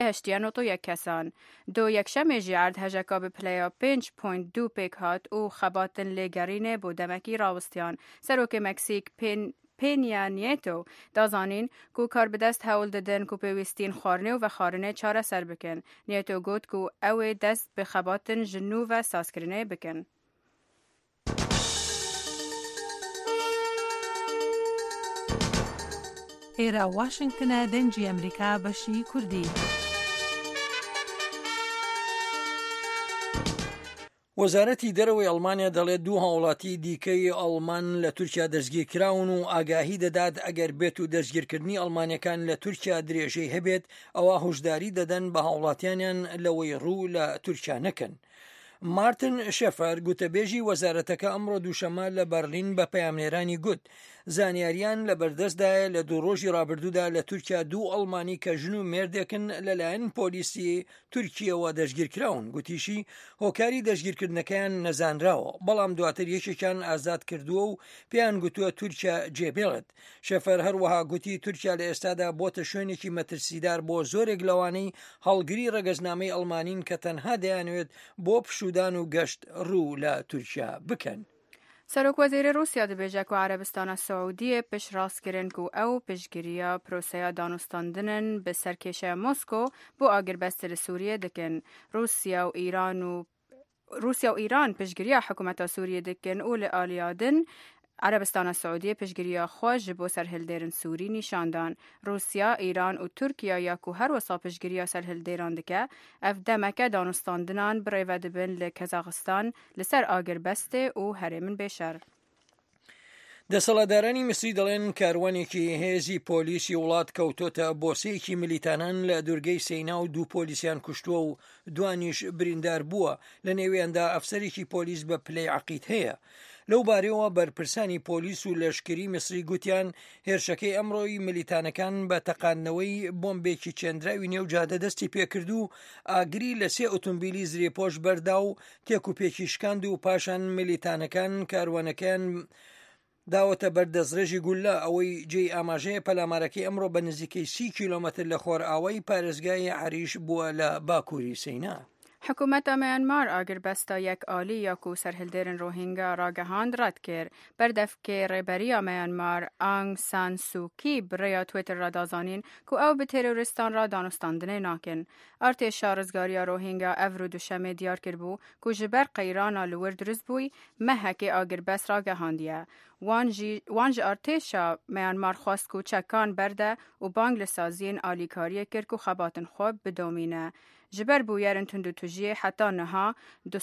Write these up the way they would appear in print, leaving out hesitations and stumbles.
1.1 کسان. دو یکشم جیارد هجکا به پلیا 5.2 پیک هات و خباتن لگرینه بودمکی راوستیان. سروک مکسیک پینیا نیتو دازانین کو کار به دست هول دادن کو پیوستین خارنه و خارنه چاره سر بکن. نیتو گوت کو او دست به خباتن جنو و ساسکرینه بکن. ئێرە واشنگتنە دەنجی ئەمریکا بەشی کوردی. وەزارەتی دەرەوەی ئەڵمانیا دەڵێت دوو هاوڵاتی دیکەی ئەڵمان لە تورکیا دەستگیر کراون و ئاگاهی دەدات ئەگەر بێت و دەستگیرکردنی ئەڵمانیەکان لە تورکیا درێژەی هەبێت ئەوە هۆشداری دەدەن بە هاوڵاتیانیان لەوەی ڕوو لە تورکیا نەکەن. مارتن شەفەر گوتەبێژی وەزارەتەکە ئەمڕۆ دووشەمە لە بەرلین بە پەیامنێرانی گوت زانیاریان لە بەردەستدایە لە دوو ڕۆژی ڕابردوودا لە تورکیا دوو ئەڵمانی کە ژن و مێردێکن لەلایەن پۆلیسی تورکیەوە دەستگیرکراون. گوتیشی هۆکاری دەستگیرکردنەکەیان نەزانراوە بەڵام دواتر یەکێکیان ئازاد کردووە و پێیان گوتووە تورکیا جێبێڵێت. شەفەر هەروەها گوتی تورکیا لە ئێستادا بۆتە شوێنێکی مەترسیدار بۆ زۆرێک لەوانەی هەڵگری ڕەگەزنامەی ئەڵمانین کە تەنها دەیانوێت بۆ پشودان و گەشت ڕوو لە تورکیا بکەن. سەرۆک وەزیری رووسیا دەبێژە و عەرەبستانە سەعودیە پشت ڕاستکردن و ئەو پشتگیریە پرۆسەیە دانوستاندنن بە سەرکێشە مۆسکۆ بۆ ئاگربەستە لە سووریە دەکەن. رووسیا و ئیران پشتگیریە حکوومەتە سووریە دەکەن و لە ئالیادن عربستان سعودی پشگیری خواج بو سرهلدرن سوری نشاندان. روسیا، ایران و ترکیه یاکو هر وسا پشگیری سرهلدران دکه اف دمکه دانستاندنان برای ودبن لکزاقستان لسر آگر بسته و هرمن بشر. دەسەڵاتدارانی میسری دەڵێن کاروانێکی هێزی پۆلیسی وڵات کەوتۆتە بۆسەیەکی ملیتانان لە دوورگەی سەینا و دوو پۆلیسیان کوشتووە و دوانیش بریندار بووە. لە نێویاندا ئەفسەرێکی پۆلیس بە پلەی عەقید هەیە. لەو بارەوە بەرپرسانی پۆلیس و لەشکری میسری گوتیان هێرشەکەی ئەمڕۆی ملیتانەکان بە تەقاندنەوەی بۆمبێکی چێندراوی نێو جادە دەستی پێکرد و ئاگری لە 3 ئۆتۆمبیلی زرێپۆش بەردا و تێکوپێکی شکاند و پاشان ملیتانەکان کاروانەکەیان داوەتە بەردەستڕێژی گولە ئەوەی جێی ئاماژەیە پەلامارەکەی ئەمڕۆ بە نزیکەی 30 کیلۆمەتر لە خۆرئاوای پارێزگای عەریش بووە لە باکووری سەینا. حکومت میانمار آگر بستا یک آلی یا کو سرهلدرن روهینگا را گهاند رد کرد. بردف که ریبری میانمار آنگ سان سوکی برای تویتر را دازانین که او به تروریستان را دانستاندنه ناکن. ارتش شارزگاری روهینگا افرو دوشمه دیار کرد که جبر قیران لور درست بوی محک آگر بست را گهاندیه. وانج ارتش میانمار خواست که چکان برده و بانگ لسازین آلیکاری کرد که خباتن خوب بدومینه. جبر بویرن تندو توجیه حتی نها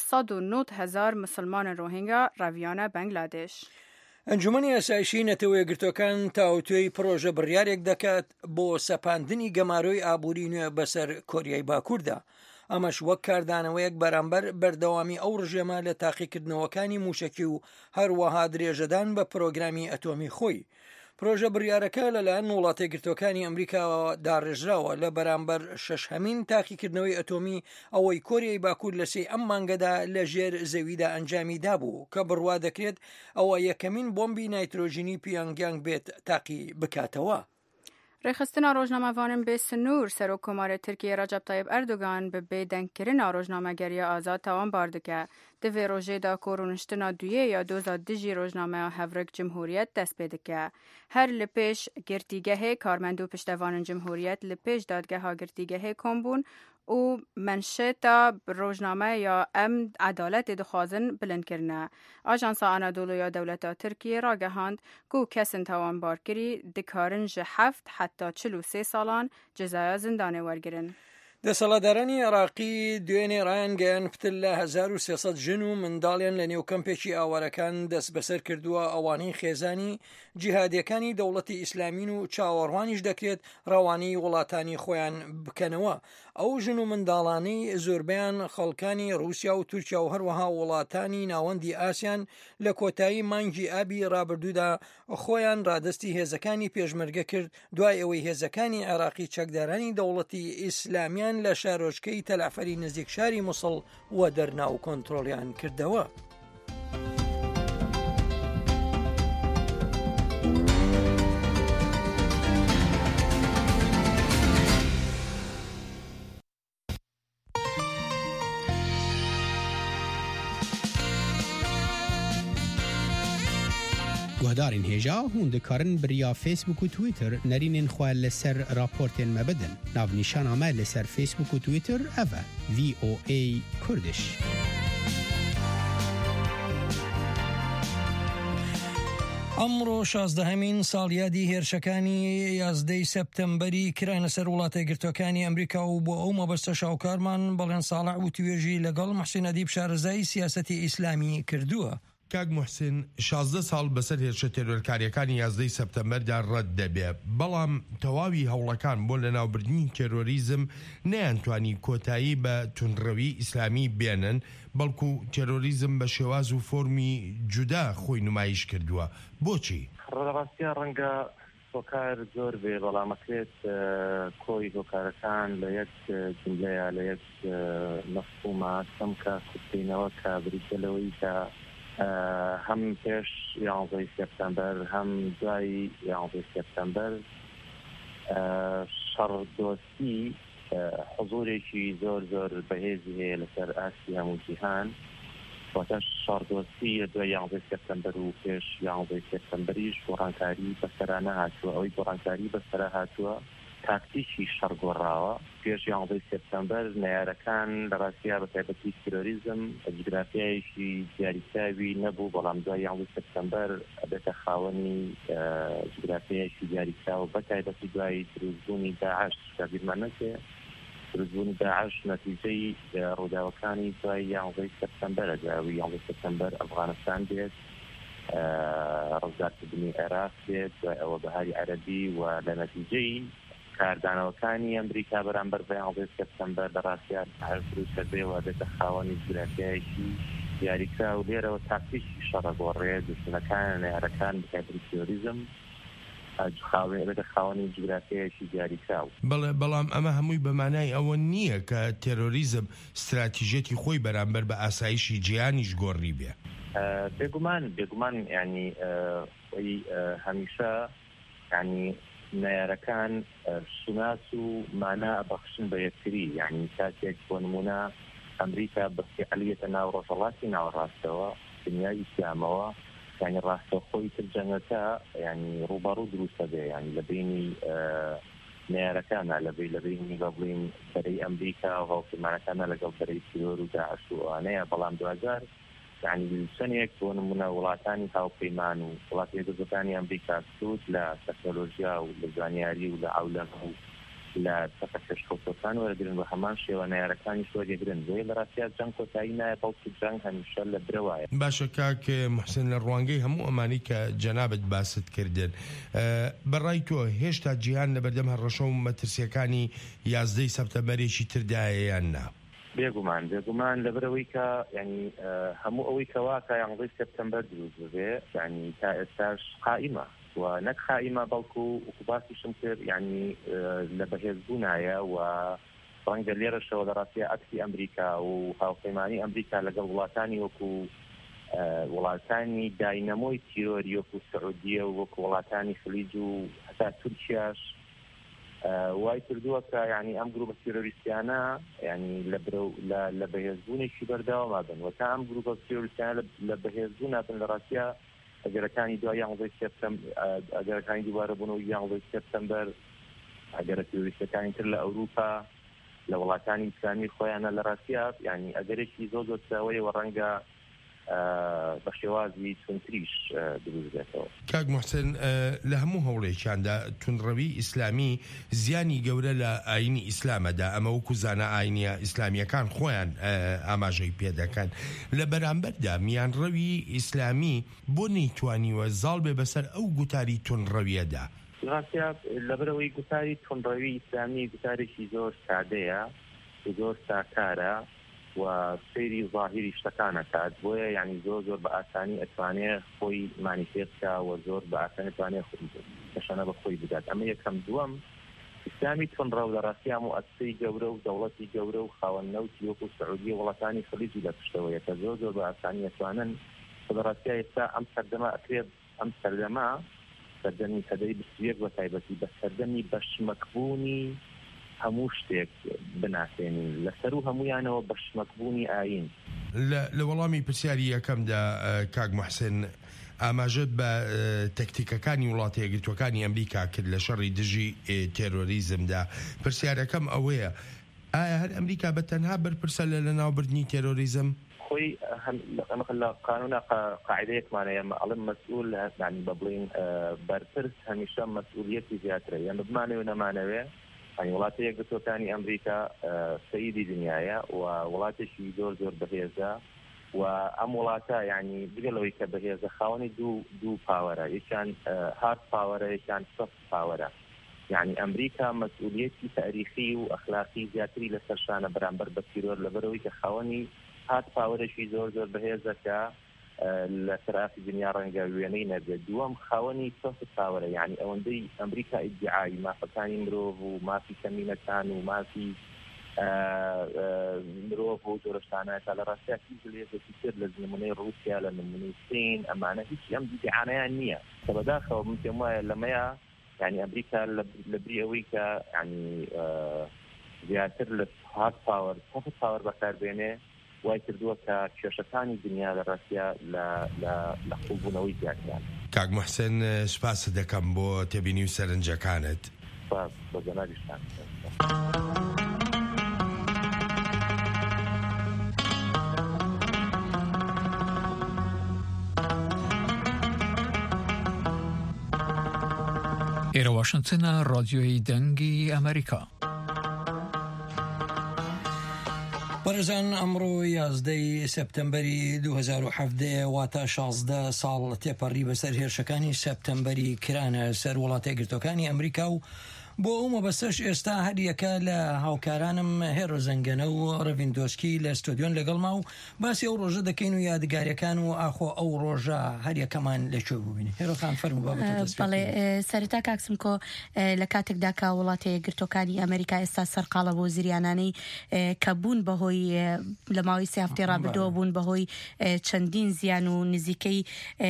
209,000 مسلمان روهینگا رویانه بنگلادش. ئەنجومەنی ئاسایشی نەتەوە یەکگرتوەکان تاوتوێی پرۆژە بڕیارێک دەکات بۆ سەپاندنی گەماروی ئابووری نوێ بەسەر کۆریای باکووردا. ئەمەش وەک کاردانەوەیەک بەرامبەر بەردەوامی ئەو ڕژێمە لە تاقیکردنەوەکانی موشکی و هەروەها درێژەدان بە پرۆگرامی ئەتۆمی خۆی. پرۆژە بڕیارەکە لەلایەن وڵاتە یەکگرتوەکانی ئەمریکا داڕێژراوە لە بەرامبەر شەشهەمین تاقیکردنەوەی ئەتۆمی ئەوەی کۆریای باکوور لە سێ ئەم مانگەدا لە ژێر زەویدا ئەنجامی دابوو کە بڕوا دەکرێت ئەوە یەکەمین بۆمبی نایترۆژینی پیۆنگیانگ بێت تاقی بکاتەوە. ڕێخستنا ڕۆژنامەوانن بێ سنوور سەرۆک کۆمارە تورکیە ڕەجەب تایب ئەردۆغان بە بێدەنگکردنا ڕۆژنامەگەریە ئازاد تاوانبار دەکە. دوێ ڕۆژێدا کۆڕونشتنا دویە یا دۆزا دژی ڕۆژنامەیە هەڤرک جمهوریەت دەست پێ دەکە. هەر لە پێش گرتیگەهێ کارمەند و پشتەوانن جمهوریەت لە پێش دادگەها گرتیگەهێ کۆمبوون و منشتا روزنامه یا ام عدالت دخوازن بلند کرنه. آژانس آنادولو یا دولت ترکیه را گهاند که کسان توان بارکری دکارن جه 7 حتی 43 سالان جزای زندانه ورگرن. دەسەڵاتدارانی عێراقی دوێنێ ڕایانگەیان پتر لە 1300 ژن و منداڵیان لە نێو کەمپێکی ئاوارەکان دەست بەسەر کردووە ئەوانەی خێزانی جیهادیەکانی دەوڵەتی ئیسلامین و چاوەڕوانیش دەکرێت ڕەوانەی وڵاتانی خۆیان بکەنەوە. ئەو ژن و منداڵانەی زۆربیان خەڵکانی رووسیا و تورکیا و هەروەها وڵاتانی ناوەندی ئاسیان لە کۆتایی مانگی ئابی ڕابردوودا خۆیان ڕادستی هێزەکانی پێشمەرگە کرد دوای ئەوەی هێزەکانی عێراقی چەکدارانی دەوڵەتی ئیسلامیان لە شارۆچکەی تەلعفەری نزیک شاری موسڵ و دەرناو کۆنتڕۆلیان کردەوە. هەوادارین هێژا هون دikarin biriya Facebook و Twitter nerinên xwe li ser raportên me bidin. Navnîşana me li ser Facebook û Twitter ev e VOA Kurdish. ئەمڕۆ 16مین ساڵیادی هێرشەکانی 11 سەپتەمبەری کراینە سەر وڵاتە یەکگرتووەکانی ئەمریکا و بۆ ئەو مەبەستە شاوکارمان بەڵێن ساڵح و توێژی لەگەڵ محسین ئەدیب شارەزایی سیاسەتی ئیسلامی کردووە. کاک محسن 16 ساڵ بەسەر هێرشە تێرۆرکاریەکانی 11 سەپتەمبەردا ڕەت دەبێ، بەڵام تەواوی هەوڵەکان بۆ لەناوبردنی تێرۆریزم نەیانتوانی کۆتایی بە تونڕەوی ئیسلامی بێنن، بەڵکو تێرۆریزم بە شێواز و فۆرمی جودا خۆی نمایش کردووە. بۆچی؟ ڕاستیان ڕەنگە هۆکار زۆر بێ، بەڵامەکرێت کۆی هۆکارەکان لە یەک جملەیە لە یەک مەفهومە سەمکە کوتینەوە کە بریتەلەوەی کە هەم پێش 11 سپتەمبەر هەم دوای 11 سپتەمبەر شەڕدۆستی حضورێکی زۆر زۆر بەهێزی هەیە لەسەر ئاستی هەموو جیهان، واتە شەڕدۆستی دوای 11 سپتەمبەر و پێش 11 سپتەمبەریش گۆڕانکاری بەسەرا نەهاتووە. ئەوەی گۆڕانکاری بەسەرا هاتووە تاکتیکی شەڕگۆڕاوە. پێش 11 سپتەمبەر نەیارەکان لە ڕاستیا بە تایبەتی تیرۆریزم جگرافیایەکی دیاریکراوی نەبوو، بەڵام دوای 11 سپتەمبەر ئەبێتە خاوەنی جگرافیایەکی دیاریکراوە، بە تایبەتی دوای دروستبوونی داعش. کابیرمان نەکرێ دروستبوونی داعش نەتیجەی ڕووداوەکانی دوای 11 سپتەمبەرە. دوای 11 سپتەمبەر ئەفغانستان بێت، ڕزگارکردنی عێراق بێت، دوای ئەوە بەهاری عەرەبی، و لە نەتیجەی کاردانەوەکانی ئەمریکا بەرامبەر بە 11 سپتەمبەر لە ڕاستیان دروستە بێەوە بێتە خاوەنی جگرافیایەکی دیاریکرا و لێرەوە تاکتیکی شەڕەگۆڕێ دژمنەکان نێرەکان بەتایبەتی تیرۆریزم بێتە خاوەنی جگرافیایەکی دیاریکراو. بەڵام ئەمە هەمووی بەمانای ئەوە نییە کە تێرۆریزم استراتیژێتی خۆی بەرامبەر بە ئاسایشی جیهانیش گۆڕی بێ. بێگومان ینی هەمیشە ینی نایارەکان سوناس و مانا بەخشن بە یەکتری، یعنی کاتێک بۆ نمونە ئەمریکا بەفعالیەتە ناو ڕۆژهەڵاتی ناوەڕاستەوە دنیای ئیسلامەوە، یعنی ڕاستەوخۆی تر جەنگەکە ینی ڕوبەڕوو دروستە بێ، ینی لە بینی نایارەکانە لە بینی بڵین بەرەی ئەمریکا و هەڵسلمانەکانە لەگەڵ بەرەی تیرۆر و داعش و ئەوانەیە. بەڵام دوجار یعنی چەندێک بۆ نمونە وڵاتانی هاوپەیمان و وڵاتی یەکگرتووەکانی ئەمریکا سوود لە تەکنۆلۆژیا و لە زانیاری و لە عەولەم و لە سەفە کەشکەوتەکان وەرەگرن بە هەمان شێوە نایارەکانی وەرەگرن. بۆیە لە ڕاستیا جەنگ کۆتایی نایە، بەڵکو جەنگ هەمیشە لە برەوایە. باشە کاک محسن، لە ڕوانگەی هەموو ئەمانی کە جەنابەت باست کردن، بەڕای تۆ هێشتا جیهان لە بەردەم هەڕەشە و مەترسیەکانی 11 سەپتەمبەرێکی تردایە یان نا؟ بێگومان لەبەرەوەی کە ینی هەموو ئەوەی کەوا کە 11 سپتەمبەر دروست ببێ ینی تا ئێستاش قائیمە و نەک خائیمە، بەڵکو باسیشم کرد ینی لە بەهێزبوونایە و ڕەنگە لێرەشەوە لە ڕاستیە ئەکسی ئەمریکا و هاوپەیمانی ئەمریکا لەگەڵ وڵاتانی وەکو وڵاتانی داینەمۆی تیرۆری وەکو سعودیە و وەکو وڵاتانی خلیج و هەتا تورکیاش وای کردووە کە ینی ئەم گروپە تیرۆریستیانە ینی لە بەهێزبوونێکی بەردەوامە بن، و تا ئەم گروپە تیرۆریستیانە لە بەهێزبوون نابن لە ڕاستیە ئەگەرەکانی دوای 11 سپتەمبەر، ئەگەرەکانی دووبارە بوونەوەی 11 سپتەمبەر، ئەگەرە تیرۆریستەکانی تر لە ئەوروپا لە وڵاتانی ئیسلامی خۆیانە لە ڕاستیە ینی ئەگەرێکی زۆر زۆرەوەی و ڕەنگە بە شێوازی تونتریش دروست بێتەوە. کاک محسن، لە هەموو هەوڵێکیاندا تونڕەوی ئیسلامی زیانی گەورە لە ئاینی ئیسلامەدا، ئەمە وەکو زانە ئاینیە ئیسلامیەکان خۆیان ئاماژەی پێدەکەن. لە بەرامبەردا میانڕەوی ئیسلامی بۆ نەیتوانیوە زاڵ بێ بەسەر ئەو گوتاری تونڕەویەدا؟ ڕاستیا لەبەرەوەی گوتاری تونڕەوی ئیسلامی گوتارێکی زۆر سادەیە، زۆر ساکارە و سەیری ظاهری شتەکانەکات، بۆیە ینی زۆر بە ئاسانی ئەتوانێت خۆی مانیفێستکە و زۆر بە ئاسانی ئەتوانێت بەشانە بە خۆی بدات. ئەمە یەکەم. دووەم، ئیسلامی تونڕەو لە ڕاستیا مؤسسەی گەورە و دەوڵەتی گەورە و خاوەنەوتی وەکو سعودی و وڵاتانی خلیجی لە پشتەوەیە کە زۆر بە ئاسانی ئەتوانن لە ڕاستیا ئێستا ئەم سەردەما ئەکرێت ئەم سەردەما سەردەمی سەدەی 21 بە تایبەتی بە سەردەمی بەشمەکبوونی هەموو شتێک بناسێنین، لەسەر و هەمویانەوە بەشمەکبوونی ئاین. لە وەڵامی پرسیاری یەکەمدا کاک محسن ئاماژت بە تەکتیکەکانی وڵاتی یەکگرتووەکانی ئەمریکا کرد لە شەڕی دژی تێرۆریزمدا. پرسیارەکەم ئەوەیە ئایا هەر ئەمریکا بە تەنها بەرپرسە لە ناوبردنی تێرۆریزم؟ خۆی لە قانونا قاعدەیەکمانەیە ئەڵم مەسئول يعني بڵین بەرپرس هەمیشە مەسئولیەتی زیاترە، یان بمانەوە نەمانەوێ يعني وڵاتی یەکگرتووەکانی ئەمریکا سەیدی دنیاە و وڵاتێکی زۆر بەهێزە و ئەم وڵاتە يعني بگەڵەوەی کە بەهێزە خاوەنی دوو پاوەرە، یەکیان هارد پاوەرە، یەکیان سۆفت پاوەرە. يعني ئەمریکا مەسئولیەتی تاریخی و ئەخلاقی زیاتری لەسەر شانە بەرامبەر بە تیرۆر لەبەرەوەی کە خاوەنی هات پاوەرێکی زۆر بەهێزەکە لە سەرافی دنیا ڕەنگە وێنەی نەبێت. دووەم خاوەنی سۆفت پاوەرە، يعني ئەوەندەی ئەمریکا ئیدعای مافەکانی مرۆڤ و مافی کەمینەکان و مافی مرۆڤ و جۆرەشتانەکە لە ڕاستیاتی لێزێکی تر لە نمونەی رووسیا، لە نمونەی سین، ئەمانە هیچ ئەم دیعانەیان نییە کە بەداخەوە من پێم وایە لەمەیە يعني ئەمریکا لە بری ئەوەی کە يعني زیاتر لە هارد پاوەر سۆفت پاوەر بەکاربێنێ وای کردووە کە کێشەکانی دنیا لە ڕاستیا لە خوبوونەوەی زیاتیان. کاک موحسین سپاس دەکەم بۆ تێبینی و سەرنجەکانت. سپاس بۆ جەنابیشتان. ئێرە واشنگتنە ڕادیۆی دەنگی ئەمریکا. بەرزان ئەمڕۆ 11 سپتەمبەری 2017 واتە 16 ساڵ تێپەڕی بەسەر هێرشەکانی سپتەمبەری کرانە سەر وڵاتە یەکگرتووەکانی ئەمریکا و بۆ ئەو مەبەستەش ئێستا هەریەکە لە هاوکارانم هێرۆ زەنگەنە و ڕەڤیندۆسکی لە ستۆدیۆن لەگەڵ ما و باسی ئەو ڕۆژە دەکەین و یادگاریەکان و ئاخۆ ئەو ڕۆژە هەریەکەمان لەکوێ ببینی. هێرۆخان فەرموو بابەتە. بەڵێ سەرەتا کاکسمکۆ لە کاتێکدا کە وڵاتە یەکگرتووەکانی ئەمریکا ئێستا سەرقاڵە بۆ زریانانەی کە بوون بەهۆی لە ماوەی سێ هەفتەی ڕابردووە بوون بەهۆی چەندین زیان و نزیکەی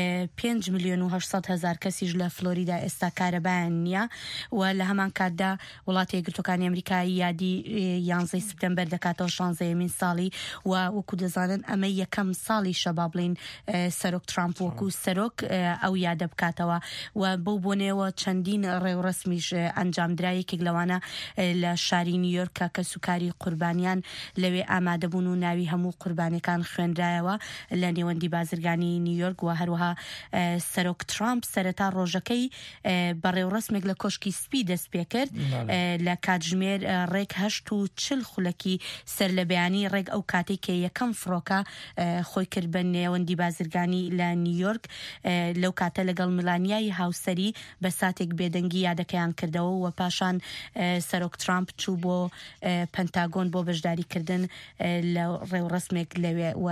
5,800,000 کەسیش لە فلۆریدا ئێستا کارەبایان نییە و لە هەمان کاتدا وڵاتی یەکگرتووەکانی ئەمریکای یادی 11 سپتەمبەر دەکاتەوە 16مین ساڵی و وەکو دەزانن ئەمە یەکەم ساڵی شەبا بڵین سەرۆک ترامپ وەکو سەرۆک ئەو یادە بکاتەوە و بەو بۆنەوە چەندین ڕێوڕسمیش ئەنجامدرا. یەکێک لەوانە لە شاری نیویۆرکە کە سوکاری قوربانیان لەوێ ئامادەبوون و ناوی هەموو قوربانەکان خوێنرایەوە لە نێوەندی بازرگانی نیویۆرک و هەروەها سەرۆک ترامپ سەرەتا ڕۆژەکەی بە ڕێوڕسمێک لە کۆشکی سپی دەست پێ کرد لە کاتژمێر ڕێک 8:40 خولەکی سەر لە بەیانی ڕێک ئەو کاتێک کە یەکەم فڕۆکە خۆی کرد بە نێوەندی بازرگانی لە نیویۆرک لەو کاتە لەگەڵ ملانیای هاوسەری بە ساتێک بێدەنگی یادەکەیان کردەوە و پاشان سەرۆک ترامپ چوو بۆ پەنتاگۆن بۆ بەشداریکردن لە ڕێوڕسمێک لەوێ و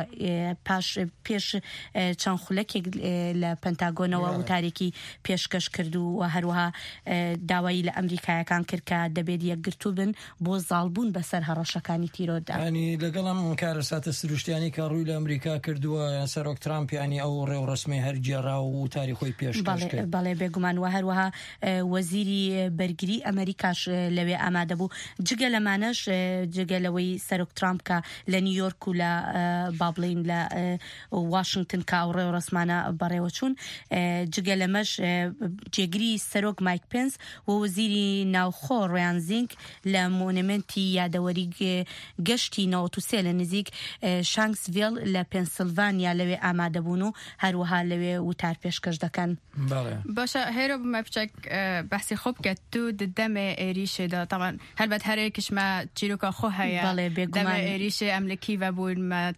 پێش چەند خولەکێک لە پەنتاگۆنەوە وتارێکی پێشکەش کرد و هەروەها داوای لە ئەمریکایەکان کرد کە دەبێت یەکگرتوو بن بۆ زاڵبوون بەسەر هەڕەشەکانی تیرۆدا. ینی لەگەڵم کارە ساتە سروشتیانی کە ڕووی لە ئەمریکا کردووە سەرۆک ترامپیانی ئەو ڕێوڕسمی هەرگێڕا و تاریخۆی پێشکەش کرد. بەڵێ بێگومان و هەروەها وەزیری بەرگری ئەمریکاش لەوێ ئامادە بوو. جگە لەمانەش جگە لەوەی سەرۆک ترامپ کە لە نیویۆرک و لە بابڵین لە واشنگتن کە ئەو ڕێوڕسمانە بەڕێوە چوون جگە لەمەش جێگری سەرۆک مایک پێنس و وەزیری ناوخۆ ڕۆیان زینک لە مۆنمنتی یادەوەری گەشتی 93 لە نزیک شانکسڤیل لە پێنسیلڤانیا لەوێ ئامادەبوون و هەروەها لەوێ وتار پێشکەش دەکەن. باشە هێرۆ بمە بچێک بەحسی خۆب کە تو دەمێ ئێریشێدا طبعا هەربەت هەرێکشمە چیرۆکە خۆ هەیە دەمێ ئێریشێ ئەملکی وەبوون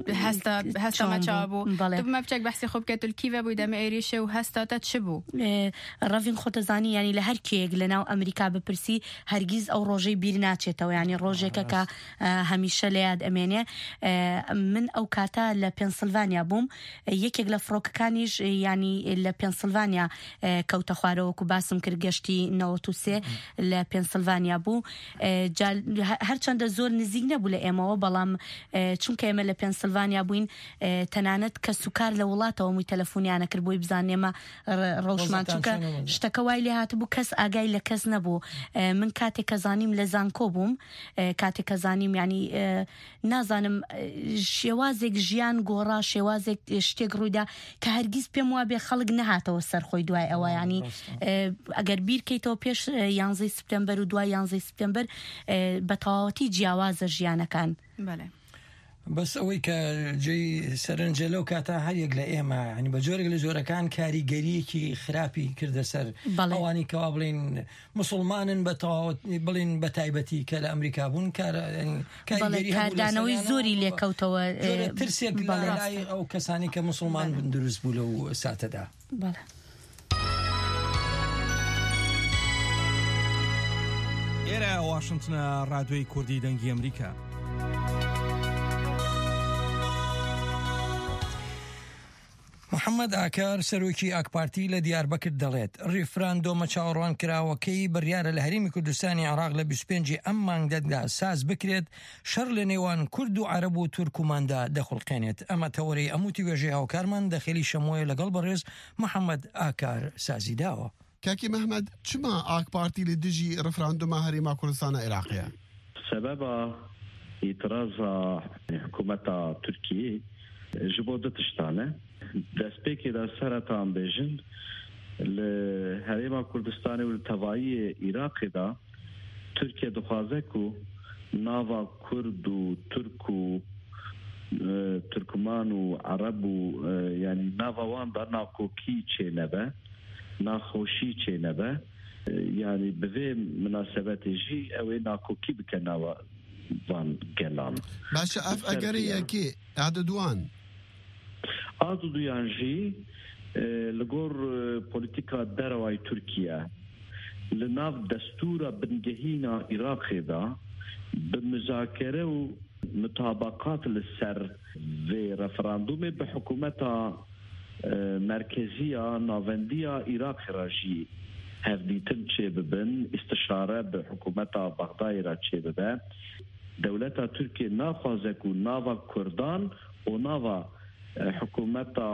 هەستا مەچاو بوو بمە بچێک بەحسی خۆب کە تولکیڤە بووی دەمە ئێریشێ و هەستاتە چ بوو؟ ڕەڤین خۆتەزانی ینی لە هەر کێک لە ناو ئەمریکا بپرسی هەرگیز ئەو ڕۆژەی بیر ناچێتەوە ینی ڕۆژێکە کە هەمیشە لە یاد ئەمێنێ. من ئەو کاتە لە پێنسیلڤانیا بووم یەکێک لە فڕۆکەکانیش ینی لە پێنسیلڤانیا کەوتە خوارەوەکو باسم کرد گەشتی 93 لە پێنسیلڤانیا بوو هەرچەندە زۆر نزیک نەبوو لە ئێمەوە بەڵام چونکە ئێمە لە پێنسیلڤانیا بووین تەنانەت کە سوکار لە وڵاتەوە مووی تەلەفۆنیانە کرد بۆی بزانێمە ڕەوشمان چونکە شتەکە وای لێ هاتبوو کەس ئاگای لە کەس نەبوو. من کاتێک کە زانیم لە زانکۆ بووم، کاتێک کە زانیم ینی نازانم شێوازێک ژیان گۆڕا، شێوازێک شتێک ڕوویدا کە هەرگیز پێم وابێ خەڵک نەهاتەوە سەرخۆی دوای ئەوە. ینی ئەگەر بیرکەیتەوە پێش 11 سپتێمبەر و دوای 11 سپتێمبەر بە تەواوەتی جیاوازە ژیانەکان. بەس ئەوەی کە جێی سەرنجە لەو کاتە هەریەک لە ئێمە ینی بە جۆرێک لە جۆرەکان کاریگەریەکی خراپی کردە سەر ئەوانی کەوا بڵین موسڵمانن بڵین بە تایبەتی کە لە ئەمریکا بوون کاردانەوەی زۆری لێکەوتەوە ترسێک لای ئەو کەسانی کە موسڵمان بن دروست بوو لەو ساتەدا. ئێرە واشنتنە ڕادیۆی کوردی دەنگی ئەمریکا. محەممەد ئاکار سەرۆکی ئاکپارتی لە دیاربەکر دەڵێت ڕیفراندۆمە چاوەڕوان کراوەکەی بڕیارە لە هەرێمی کوردستانی عێراق لە 25 ئەم مانگدەدا ساز بکرێت شەڕ لە نێوان کورد و عەرەب و تورکماندا دەخڵقێنێت. ئەمە تەوەرەی ئەموتی وێژەی هاوکارمان دەخێلی شەمۆیە لەگەڵ بەڕێز محەممەد ئاکار سازی داوە. کاکی محەممەد چما ئاکپارتی لە دژی ڕفراندۆمە هەرێما کوردستانە عێراقیە؟ سەبەبە ئیترازە حکوومەتە تورکیە ji bo du tiştane destpêkê de seratan bêjin li herêma Kurdistanê û li tevayiyê Iraqê da Tirkiye dixwaze ku nava Kurd û Türk û Türkman û Ereb û yanî nava wan da nakokî çênebe, naxweşî çênebe, yanî bi vê münasebetê jî ew ê nakokî bike nava van gelan. Başa ev egerê yekê adedwan Aduduyan jî li gor polîtika derewayê Tirkiye li nav destûra bingehîna Iraqê da bi müzakere û mutabakat li ser vê referandumê bi hikûmeta merkeziya navendiya Iraqê ra jî hevdîtin çê bibin, istişare bi hikûmeta Bexdayê ra çê bibe. Dewleta Tirkiye naxwaze ku nava Kurdan û nava حکومتا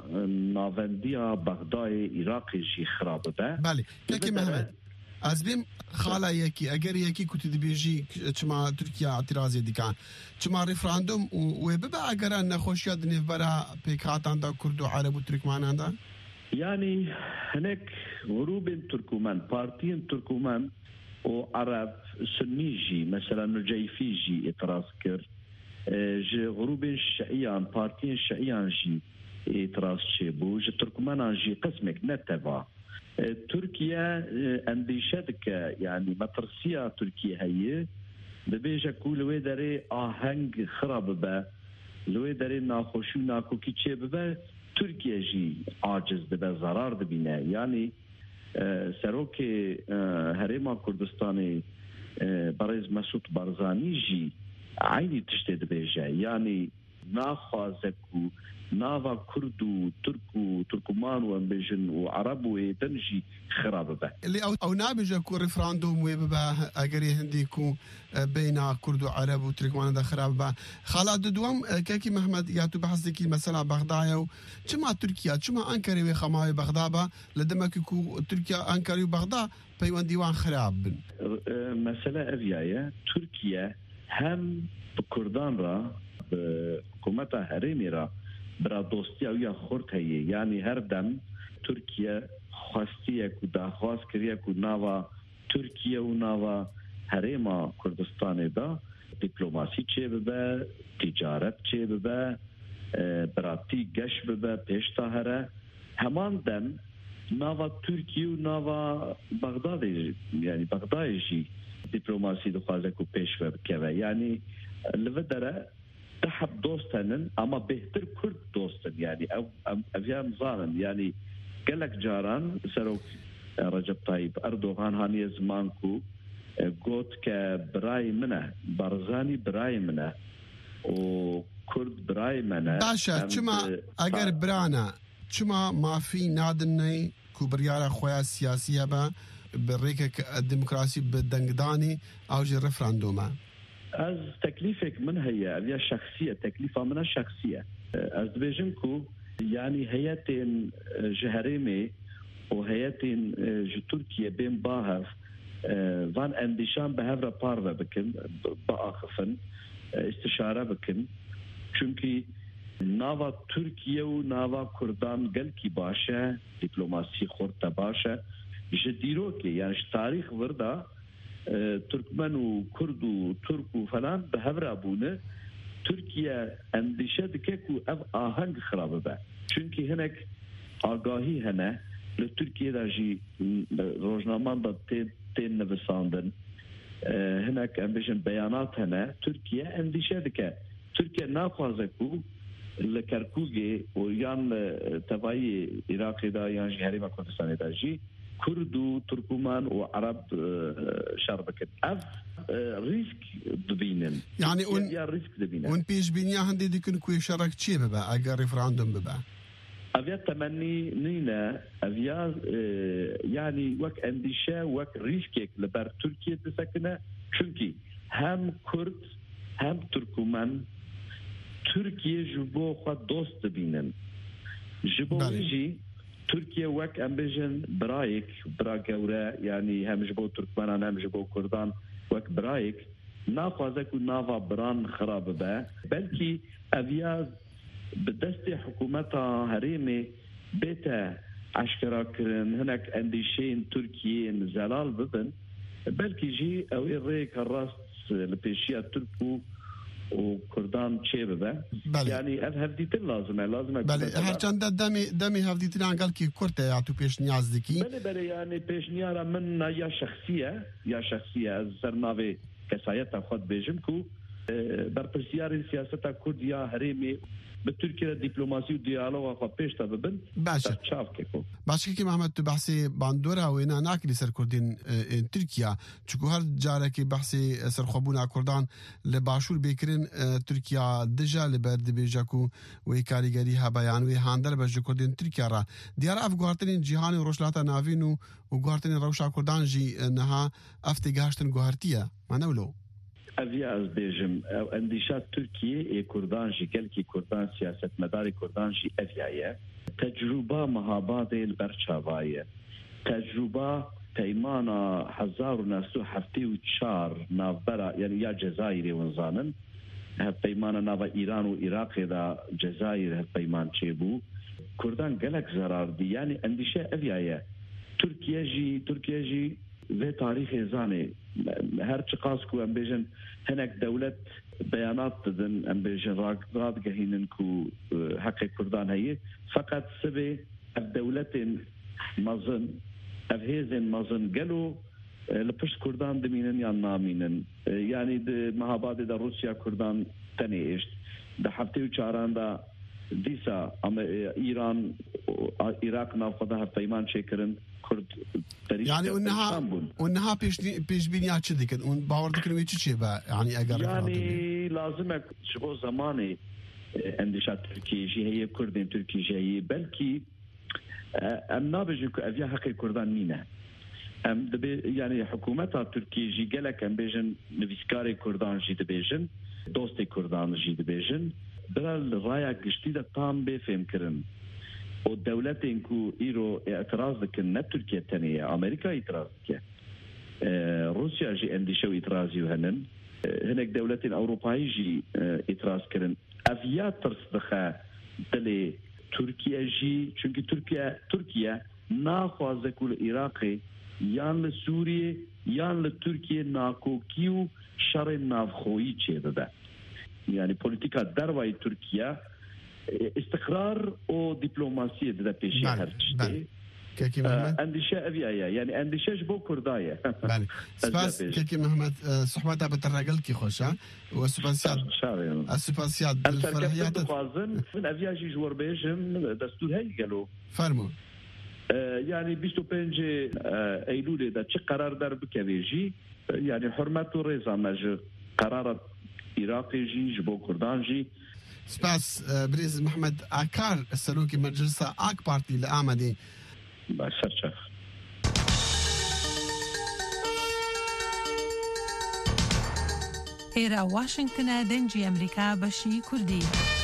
ناوندیا بغدای عراقی جی خراب ده. بله یکی محمد از بیم خاله یکی اگر یکی کتی دبیجی چما ترکیه اعتراضی دیکان چما رفراندوم و ببا اگر نخوشیاد نفبرا پیکاتان دا کرد و عرب و ترکمانان دا؟ یعنی هنک غروب ترکمان پارتین ترکمان و عرب سنی جی مثلا نجیفی جی اعتراض کرد ji grûbên şeîyan partiyên şeîyan jî îtiraz çêbû ji Tirkmenan jî qismek ne teva. Tirkiye endîşe dike yanî metirsiya Tirkiye heye dibêje ku li wê derê aheng xira bibe, li wê derê naxweşî û nakokî çê bibe, Tirkiye jî aciz dibe, zarar dibîne. Yanî serokê herêma Kurdistanê Berêz Mesûd Barzanî jî aynı tiştê dibêje yanî naxwaze ku nava Kurd û Türk û Türkman û em bêjin û Ereb û êdin jî xira bibe. Lê ew nabêje ku referandum wê bibe egerê hindî ku bêyna Kurd û Ereb û Türkmanan de xira bibe. Xala didwam kekî Mehmed ya tu behs dikî mesela Bexdayê û çima Tirkiye çima Enkerê wê xemayê Bexda be li demekî ku Tirkiye Enkerê û Bexda peywendî wan xirab bin. Mesele ev ye Tirkiye hem Kurdan ra hükümeta herêmê ra bira dostiya ya xort heye yani her dem Türkiye xwastiye ku daxwaz kiriye ku nava Türkiye û nava herêma Kurdistanê da diplomasî çê bibe, ticaret çê bibe, biratî geş bibe pêşta here heman dem nava Türkiye û nava Bexdadê yani Bexdayê jî diplomasî dixwaze ku pêş ve bikeve yani li vê dere teheb dost henin ama bêhtir Kurd dostin yani ev ya mizanin yani gelek caran serok Recep Tayyip Erdoğan haniye ziman ku got ke birayê min e Barzanî birayê min e û Kurd birayê min e. Başa çima eger birana çima mafî nadinê ku biryara xwe ya siyasî hebe bi rêkek demokrasî bi dengdanî ew jî referandûma. از تكليفك من هي أبيا شخصية تكليفها منها شخصية از بيجنكو يعني هياتين جهريمي وهياتين تركيا بين باهف فان انديشان بهفرا بارفا بكن بآخفن استشارة بكن چونكي ناوا تركيا و ناوا كردان قلكي باشا دبلوماسي خورتا باشا جديروكي يعني تاريخ وردا تركمن وكرد وترك وفلان بهفرا بونه تركيا اندیشه دکه کو اف آهنگ خرابه به چونکی هنک آگاهی هنه لترکیه دا جی روزنامه دا تین نویساندن هنک امبیشن بیانات هنه ترکیه اندیشه دکه ترکیه ناخوازه کو لکرکوگه و یان تبایی عراقی دا یان جی حریم کردستانی دا جی كرد وتركمان وعرب شربكت اف ريسك دبينن يعني يا ريسك دبينن ون بيش بينيا هندي ديكن كوي شارك تشي ببا اگر ريفراندوم ببا افيا تمني نينا افيا يعني وك انديشه وك ريسكك لبر تركيا تسكنه چونكي هم كرد هم تركمان تركيا جبو خد دوست دبينن جبو يجي تركيا وك امبيجن برايك برا جورا يعني هم جبو تركمان هم جبو كردان وك برايك نافازك ونافا بران خراب با بلكي افياز بدستي حكومتها هريمي بيتا عشكرا كرن هناك انديشين تركيين زلال ببن بلكي جي او الريك الراس لبيشيا تركو وكردان تشيبه يعني هفديتن لازم بله هر چند دمی هفدیتن قال کی کرته یا تو پیش نیاز دکی بله يعني پیش نیارا من یا شخصیه زرناوی کسایت خود بيجمكو برپرسیار سیاست کردیا هریمی بتركيا دبلوماسي وديالوج خبيش تبن باشا كي محمد تو بحثي باندورا وينا ناكلي سر كردين تركيا چكو هر جاره كي بحثي سر خبونا كردان لباشور بكرين تركيا دجا لبرد بيجاكو وي كاريگري ها بيان وي هاندر بج كردين تركيا را ديار افغارتين جهان روشلاتا نافينو وغارتين روشا كردان جي نها افتگاشتن غارتيا منولو أفياز بيجم أو انديشات تركيا كردان جي كلكي كردان سياسة مداري كردان جي أفيايا تجربة مهابادة البرشاواية تجربة تيمانا 1974 نافبرا يعني يا جزائري ونزانن هالتيمانا نافا إيران وإيراق دا جزائر هالتيمان تشيبو كردان قلق زرار دي يعني انديشة أفيايا تركيا جي في تاريخ زاني هر چقاسكو امبيجن هناك دولة بيانات تدن امبيجن راد جهيننكو حق كردان هي فقط سبي الدولة مظن افهيزن مظن قالوا لبشت كردان دمينن يا نامينن يعني مهاباد دا روسيا كردان تاني اشت دا حفتي وچاران دا ديسا ايران عراق نافذها تيمان شكرن كرد يعني انها پیش بینی چه دیگه اون باور دکنی چی با يعني اگر يعني لازمك شبو زماني اندیشات ترکی جی هي كردين تركي جاي بلكي ام نابجك افيا حق كردان مينا ام يعني حكومتها تركي جي قالك ام بيجن نفيسكاري كردان جي دبيجن دوستي كردان جي دبيجن برا الرايا جديده تام بفهم كرن والدولتين كو إيرو اعتراض لكن نت تركيا الثانية أمريكا اعتراض لك روسيا جي انديشو اعتراض يوهنن هناك دولتين أوروباي جي اعتراض كرن أفيات ترصدخا دلي تركيا جي چونك تركيا ناخوازه كل إراقي يان لسوريا يان لتركيا ناكوكيو شر نافخوي چه ببا يعني بوليتيكا درواي تركيا استقرار او دبلوماسيه دا بيشي هرچتي كيكي محمد انديشه افيايا يعني انديشه بو كردايه بله سپاس كيكي محمد صحبتها بترقل كي خوشا وسپاسيات بالفرحيات خوازن من افياجي جور بيجم دستور هي قالوا فرمو يعني 25 ايلول دا چه قرار در بكويجي يعني حرمت ورزا مج قرار عراقي جي جبو كردان جي سپاس بريز محمد آكار السلوكي مجلسة آك بارتي لآمدي باشرشف ئێرە واشنگتنە دەنگی ئەمریکا بەشی کوردی.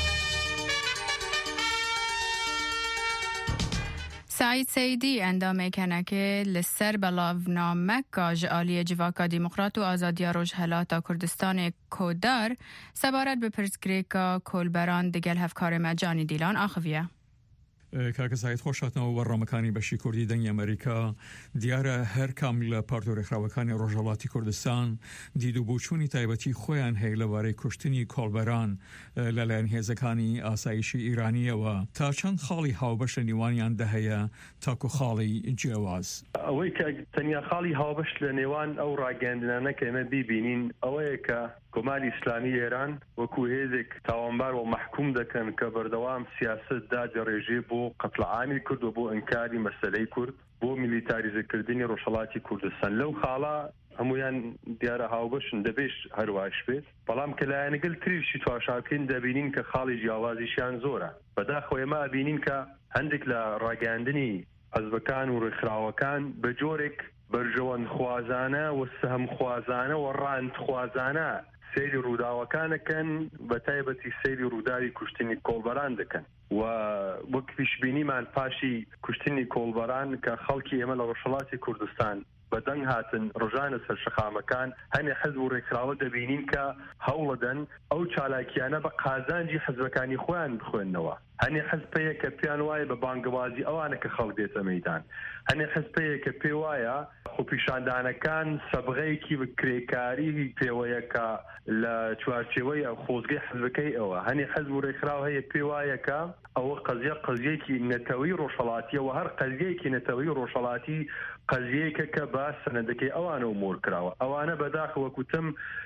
سعید سیدی اندامێکەنەکە لەسەر بەڵاونامەکە ژئالیە جیڤاکا دیموکرات و ئازادیە ڕۆژهەڵاتە کوردستانی کۆدار سەبارەت بە پرسگرێکە کۆلبەران دەگەل هەفکارە مەجانی دیلان ئاخڤیە. کاکە سعید خۆشاتنەوە وەڕامەکانی بەشی کوردی دەنگی ئەمریکا دیارە هەر کام لە پارتۆڕێکخراوەکانی ڕۆژهەڵاتی کوردستان دید و بوچوونی تایبەتی خۆیان هەیە لەوارەی کوشتنی کۆڵبەران لەلایەن هێزەکانی ئاسایشی ئیرانیەوە تا چەند خاڵی هاوبەش لە نیوانیان دەهەیە تاکو خاڵی جیاواز. ئەوەی کە تەنیا خاڵی هاوبەش لە نێوان ئەو ڕاگەاندنانە کە ئێمە بیبینین ئەوەیە کە کۆماری ئیسلامی ئێران وەکو هێزێک تاوانبار و محکوم دەکەن کە بەردەوام سیاست دادەڕێژێ بۆ قەتڵعامی کورد و بۆ ئینکاری مەسەلەی کورد بۆ میلیتاریزەکردنی ڕۆژهەڵاتی کوردستان لەو خاڵە هەمویان دیارە هاوبەشن دەبێت هەروەش بێت بەڵام کە لایەنەگەل تریشی تواشاکەین دەبینین کە خاڵی جیاوازیشیان زۆرە بەداخەوە ئێمە ئەبینین کە هەندێک لە ڕاگەاندنی حەزبەکان و ڕێکخراوەکان بە جۆرێک بەرژەوەند خوازانە و سەهم خوازانە و ڕاند خوازانە سەیری ڕووداوەکانەکەن بە تایبەتی سەیری ڕووداوی کوشتنی کۆڵبەران دەکەن و وەک پیشبینیمان پاشی کوشتنی کۆڵبەران کە خەڵکی ئێمە لە ڕۆژهەڵاتی کوردستان بەدەنگ هاتن ڕۆژانە سەر شەخامەکان هەنێ حەزب و ڕێکخراوە دەبینین کە هەوڵەدەن ئەو چالاکیانە بە قازانجی حەزبەکانی خۆیان بخوێننەوە هەنێ حەزبەیە کە پێیان وایە بە بانگەوازی ئەوانە کە خەڵک دێتە مەیدان هەنێ حەزبەیە کە پێی وایە خۆپیشاندانەکان سەبغەیەکی کرێکاری پێوەیە کە لە چوارچێوەی خۆزگەی حەزبەکەی ئەوە هەنێ حەزب و ڕێکخراو هەیە پێی وایە کە ئەوە قەزیەکی نەتەوەی ڕۆژهەڵاتیەوە هەر قەزیەکی نەتەوەی ڕۆژهەڵاتی قەزیەیەکە کە با سەنەدەکەی ئەوانە و مۆر کراوە ئەوانە بەداخەوە کوتم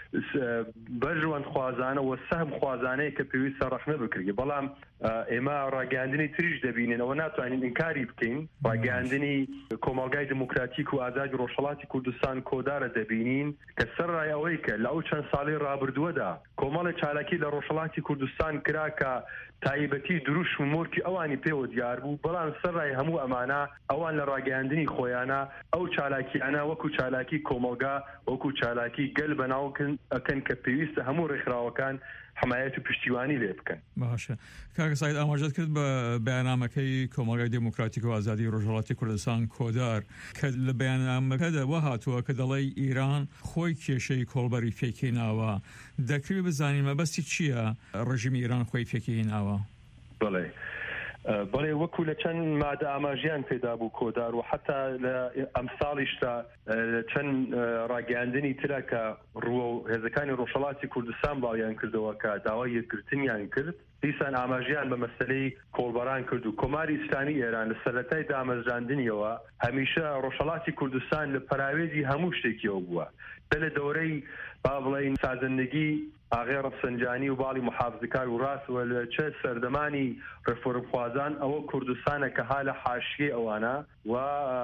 بەرژەوەند خوازانە و سەهم خوازانەیە کە پێویستە ڕەخنە بکرێ بەڵام ئێمە ڕاگەاندنی تریش دەبینن ئەوە ناتوانین ئینکاری بکەین ڕاگەاندنی کۆمەڵگای دموکراتیک و ئازادی ڕۆژهەڵاتی کوردستان کۆدارە دەبینین کە سەرڕای ئەوەی کە لە ئەو چەند ساڵی ڕابردووەدا کۆمەڵی چالاکی لە ڕۆژهەڵاتی کوردستان کرا کە تایبەتی دروش و مۆرکی ئەوانی پێوە دیار بوو بەڵام سەرڕای هەموو ئەمانە ئەوان لە ڕاگەاندنی خۆیانە ئەو چالاکیانە وەکو چالاکی کۆمەلگا وەکو چالاکی گەل بەناوکن ئەکەن کە پێویستە هەموو ڕێکخراوەکان حمایەت و پشتیوانی لێ بکەن. باشە کاکە سعید ئاماژەت کرد بە بەیاننامەکەی کۆمەڵگای دموکراتیک و ئازادی ڕۆژهەڵاتی کوردستان کۆدار کە لە بەیاننامەکەدا وە هاتووە کە دەڵێ ئیران خۆی کێشەی کۆڵبەری فێکێناوە دەکرێت بزانین مەبەستی چییە ڕژیمی ئیران خۆی فێکێناوە؟ بەڵێ وەکو لە چەند مادە ئاماژیان پێدا بوو کۆدار و حتا لە ئەمساڵیشتا چەند ڕاگەاندنی ترە کە ڕووە و هێزەکانی ڕۆژهەڵاتی کوردستان باویان کردەوە کە داوای یەکگرتنیان کرد دیسان ئاماژیان بە مەسەلەی کۆڵبەران کرد و کۆماری ئیسلامی ئێران لە سەرەتای دامەزراندنیەوە هەمیشە ڕۆژهەڵاتی کوردستان لە پەراوێزی هەموو شتێکیەوە بووە لە دەورەی با بڵێن سازندگی ئاغای ڕەفسەنجانی و باڵی محافزەکار و ڕاستوە لە چه سەردەمانی ڕێفۆرمخوازان ئەوە کوردستانە کە ها لە حاشیە ئەوانە و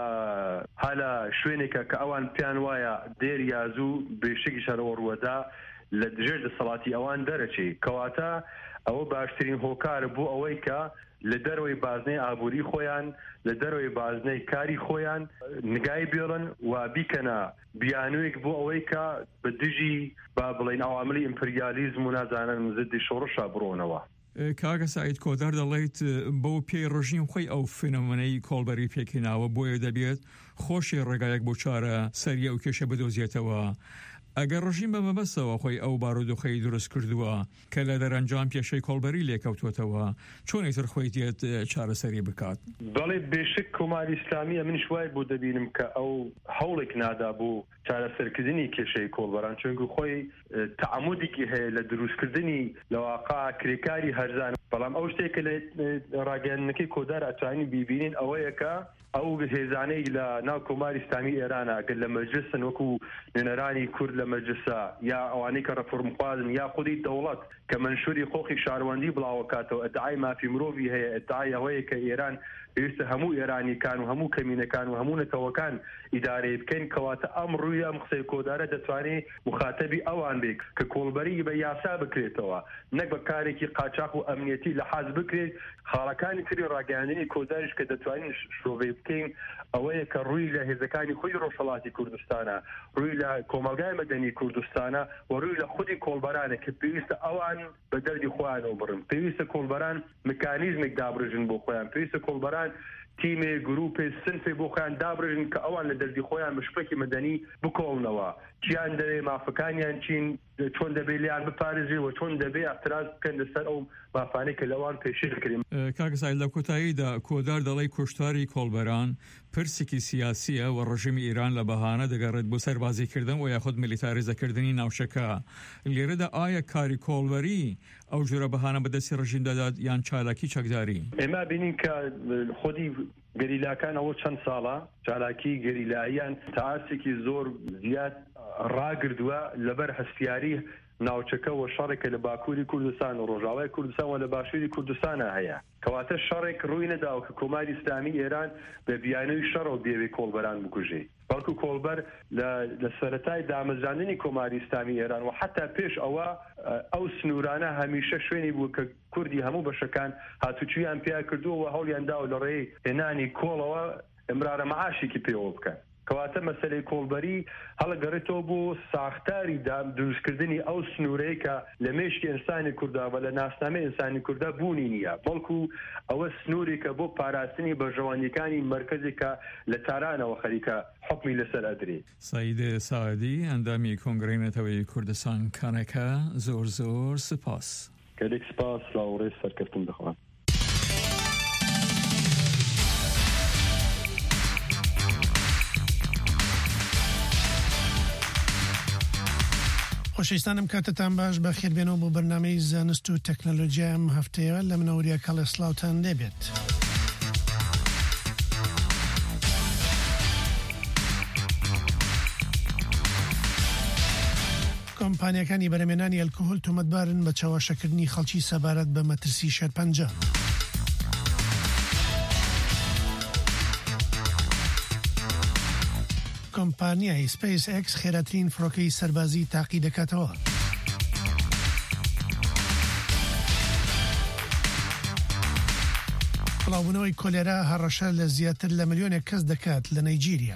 ها لە شوێنێکە کە ئەوان پیان وایە دێر یازوو بێشێکی شەرەوە ڕوەدا لە دژێر دەسەڵاتی ئەوان دەرەچێ کەواتە ئەوە باشترین هۆکارە بۆ ئەوەی کە لە دەرەوەی بازنەی ئابووری خۆیان لە دەرەوەی بازنەی کاری خۆیان نگای بێڵن و بیکەنە بیانوێک بۆ ئەوەی کە بە دژی با بڵێن ئەواملی ئیمپریالیزم و نازانن زدی شۆڕشە بڕۆنەوە. کاکە سعید کۆدار دەڵێیت بەو پێی ڕژیم خۆی ئەو فێنەمەنەی کۆڵبەری پێکێناوە بۆیە دەبێت خۆشی ڕێگایەک بۆ چارە سەریە و کێشە بدۆزیێتەوە ئەگەر ڕژیم بە مەبەستەوە خۆی ئەو بارودۆخەی دروست کردووە کە لە دەرەنجام پێشەی کۆڵبەری لێکەوتوێتەوە چۆنێتر خۆی دێت چارەسەری بکات؟ بەڵێ بێشک کۆماری ئیسلامیە منیش وای بۆ دەبینم کە ئەو هەوڵێک نادا بۆ چارەسەرکردنی کێشەی کۆڵبەران چونکە خۆی تعەمودێکی هەیە لە دروستکردنی لەواقع کرێکاری هەرزان بەڵام ئەو شتێکە لە ڕاگەاندنەکەی کۆدار ئەتوانین بیبینین ئەوەیە کە ئەو هێزانەی لە ناو کۆماری ئیسلامی ئێرانە ئەگەر لە مەجلسن وەکو نوێنەرانی کورد لە مەجلسە یا ئەوانەی کە ڕەفۆرمخوازن یا خودی دەوڵەت کە منشوری خۆخی شاروەندی بڵاوکاتەوە ئەدعای مافی مرۆڤی هەیە ئەدعای ئەوەیە کە ئێران پێویستە هەموو ئێرانیکان و هەموو کەمینەکان و هەموو نەتەوەکان ئیدارەی بکەین کەواتە ئەم ڕووی ئەم قسەی کۆدارە دەتوانێت مخاتەبی ئەوان بێت کە کۆڵبەری بە یاسا بکرێتەوە نەک بە کارێکی قاچاق و ئەمنیەتی لە حاز بکرێت خاڵەکانی تری ڕاگەاندنی کۆداریش کە دەتوانین شۆڤێ بکەین ئەوەیە کە ڕووی لە هێزەکانی خۆی ڕۆژهەڵاتی کوردستانە ڕووی لە کۆمەلگای دەنی کوردستانە و ڕووی لە خودی کۆڵبەرانە کە پێویستە ئەوان بە دەردی خۆیانەوە بڕن، پێویستە کۆڵبەران مکانیزمێک دابڕژن بۆ خۆیان، پێویستە کۆڵبەران تیمێ گروپێ سنفێ بۆ خۆیان دابڕژن کە ئەوان لە دەردی خۆیان مشپێکی مەدەنی بکۆڵنەوە، چیان دەوێ مافەکانیان چین، چۆن دەبێ لیان بپارێزێ و چۆن دەبێ ئەفتراز بکەن لەسەر ئەو مافانەی کە لەوان پێشیر کریم. کاک سعید لە کۆتاییدا کۆدار دەڵی کوشتاری کۆڵبەران پرسێکی سیاسیە و ڕژیمی ئیران لە بەهانە دەگەڕێت بۆ سەربازیکردن و یاخود میلیتاریزەکردنی ناوچەکە. لێرەدا ئایا کاری کۆڵبەری ئەو ژۆرە بەهانە بەدەستی ڕژیم دەدات یان چالاکی چەکداری؟ ئێمە بینین کە خودی گەریلاکان ئەوە چەند ساڵە چالاکی گەریلاییان تاسێکی زۆر زیاد ڕاگردووە لەبەر هەستیاری ناوچەکە و شەڕێکە لە باکووری کوردستان و ڕۆژاوای کوردستان و لە باشووری کوردستانە هەیە، کەواتە شەڕێک ڕووی نەداوە کە کۆماری ئیسلامی ئێران بە بیانەوەی شەڕەوە بێوێ کۆڵبەران بکوژێ، بەڵکو کۆڵبەر لە سەرەتای دامەزراندنی کۆماری ئیسلامی ئێران و حتا پێش ئەوە ئەو سنوورانە هەمیشە شوێنی بوو کە کوردی هەموو بەشەکان هاتوچویان پیا کردووە و هەوڵیان داوە لە ڕێی هێنانی کۆڵەوە ئەمرارە مەعاشێکی پێوە بکەن. کەواتە مەسەلەی کۆڵبەری هەڵەگەڕێتەوە بۆ ساختاری دروستکردنی ئەو سنوورەیە کە لە مێشکی ئینسانی کووردا و لە ناسنامەی ئینسانی کووردا بوونی نییە، بەڵکو ئەوە سنوورێکە بۆ پاراستنی بەژەوانیەکانی مەرکەزێکە لە تارانەوە خەریکە حکمی لەسەر ئەدرێ. سعید سعدی ئەندامی کۆنگرەی نەتەوەی کوردستان کانەکە زۆر زۆر سپاس. کەلێک سپاس لاوەڕێ سەرکەوتن دەخوام. خۆشەویستانم کاتتان باش بە خێربێنەوە بۆ بەرنامەی زانست و تەکنۆلۆژیا ئەم هەفتەیە لە منەوەریە کاڵە سلااوتان دەبێت. کۆمپانیەکانی بەرهەمهێنانی ئەلکۆهۆل تۆمەتبارن بە چاوەشەکردنی خەڵکی سەبارەت بە مەترسی شێرپەنجە. کۆمپانیای سپیس ئێکس خێراترین فڕۆکەی سەربازی تاقی دەکاتەوە. بڵاوبوونەوەی کۆلێرا هەڕەشە لە زیاتر لە ملیۆنێک کەس دەکات لە نایجیریا.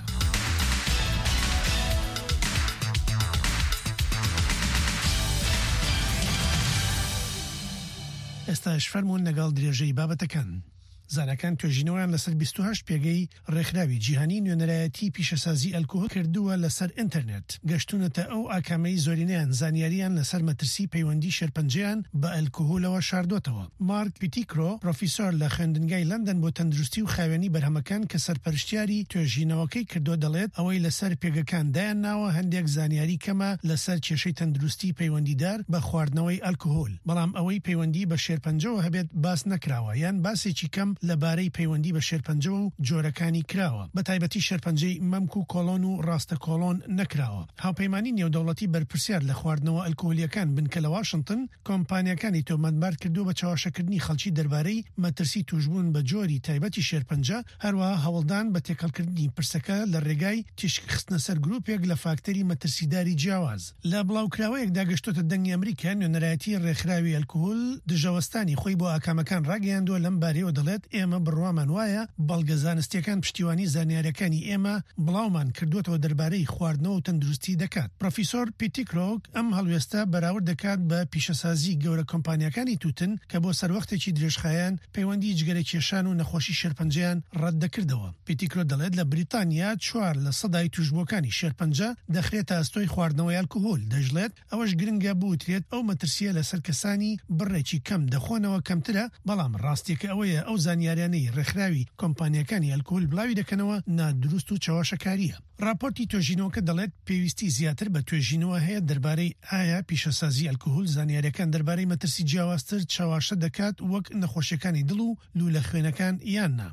ئێستاش فەرمونون لەگەڵ درێژەی بابەتەکان. زانەکان توێژینەوەیان لەسەر 28 پێگەی ڕێکخراوی جیهانی نوێنەرایەتی پیشەسازی ئەلکۆهۆل کردووە لەسەر ئینتەرنێت، گەشتونەتە ئەو ئاکامەی زۆرینەیان زانیاریان لەسەر مەترسی پەیوەندی شێرپەنجەیان بە ئەلکۆهۆلەوە شاردوتەوە. مارک پیتیکرۆ پرۆفیسۆر لە خوێندنگای لەندەن بۆ تەندروستی و خاوێنی بەرهەمەکان کە سەرپەرشتیاری توێژینەوەکەی کردو دەڵێت ئەوەی لەسەر پێگەکان دایان ناوە هەندێک زانیاری کەمە لەسەر کێشەی تەندروستی پەیوەندیدار بە خواردنەوەی ئەلکۆهۆل، بەڵام ئەوەی پەیوەندی بە شێرپەنجەوە هەبێت باس نەکراوە یان باسێکی کەم لەبارەی پەیوەندی بە شێرپەنجە و جۆرەکانی کراوە، بە تایبەتی شێرپەنجەی مەمک و کۆڵۆن و ڕاستە کۆڵۆن نەکراوە. هاوپەیمانی نێودەوڵەتی بەرپرسیار لە خواردنەوە ئەلکۆهۆلیەکان بنکە لە واشنگتن کۆمپانیەکانی تۆمەتبار کردو بە چاوەشەکردنی خەڵکی دەربارەی مەترسی توشبوون بە جۆری تایبەتی شێرپەنجە، هەروەها هەوڵدان بە تێکەڵکردنی پرسەکە لە ڕێگای تیشکخستنە سەر گروپێک لە فاکتەری مەترسیداری جیاواز. لە بڵاوکراوەیەکدا گەشتۆتە دەنگی ئەمریکا نوێنەرایەتی ڕێکخراوی ئەلکۆهۆل دژەوەستانی خۆی بۆ ئاکامەکان ڕاگەیاندووە لەم بارەیەوە دەڵێت ئێمە بڕوامان وایە بەڵگە زانستیەکان پشتیوانی زانیاریەکانی ئێمە بڵاومان کردوتەوە دەربارەی خواردنەوە و تەندروستی دەکات. پرۆفیسۆر پیتیکرۆک ئەم هەڵوێستە بەراورد دەکات بە پیشەسازی گەورە کۆمپانیەکانی تووتن کە بۆ سەروەختێکی درێژخایەن پەیوەندی جگەرە کێشان و نەخۆشی شێرپەنجەیان ڕەت دەکردەوە. پیتیکرۆ دەڵێت لە بریتانیا 4 لە 100 توشبووەکانی شێرپەنجە دەخرێتە ئەستۆی خواردنەوەی ئەلکۆهۆل. دەژڵێت ئەوەش گرنگە بوترێت ئەو مەترسیە لەسەر کەسانی بڕێکی کەم دەخۆنەوە کەمترە، بەڵام ڕاستیەکە ئەوەیە ئەو زانیاریانەی ڕێکخراوی کۆمپانیەکانی ئەلکۆهۆل بڵاوی دەکەنەوە نادروست و چاوەشەکاریە. راپۆرتی توێژینەوەکە دەڵێت پێویستی زیاتر بە توێژینەوە هەیە دەربارەی ئایا پیشەسازی ئەلکۆهۆل زانیاریەکان دەربارەی مەترسی جیاوازتر چاواشە دەکات وەک نەخۆشیەکانی دڵ و لولە خوێنەکان یان نا.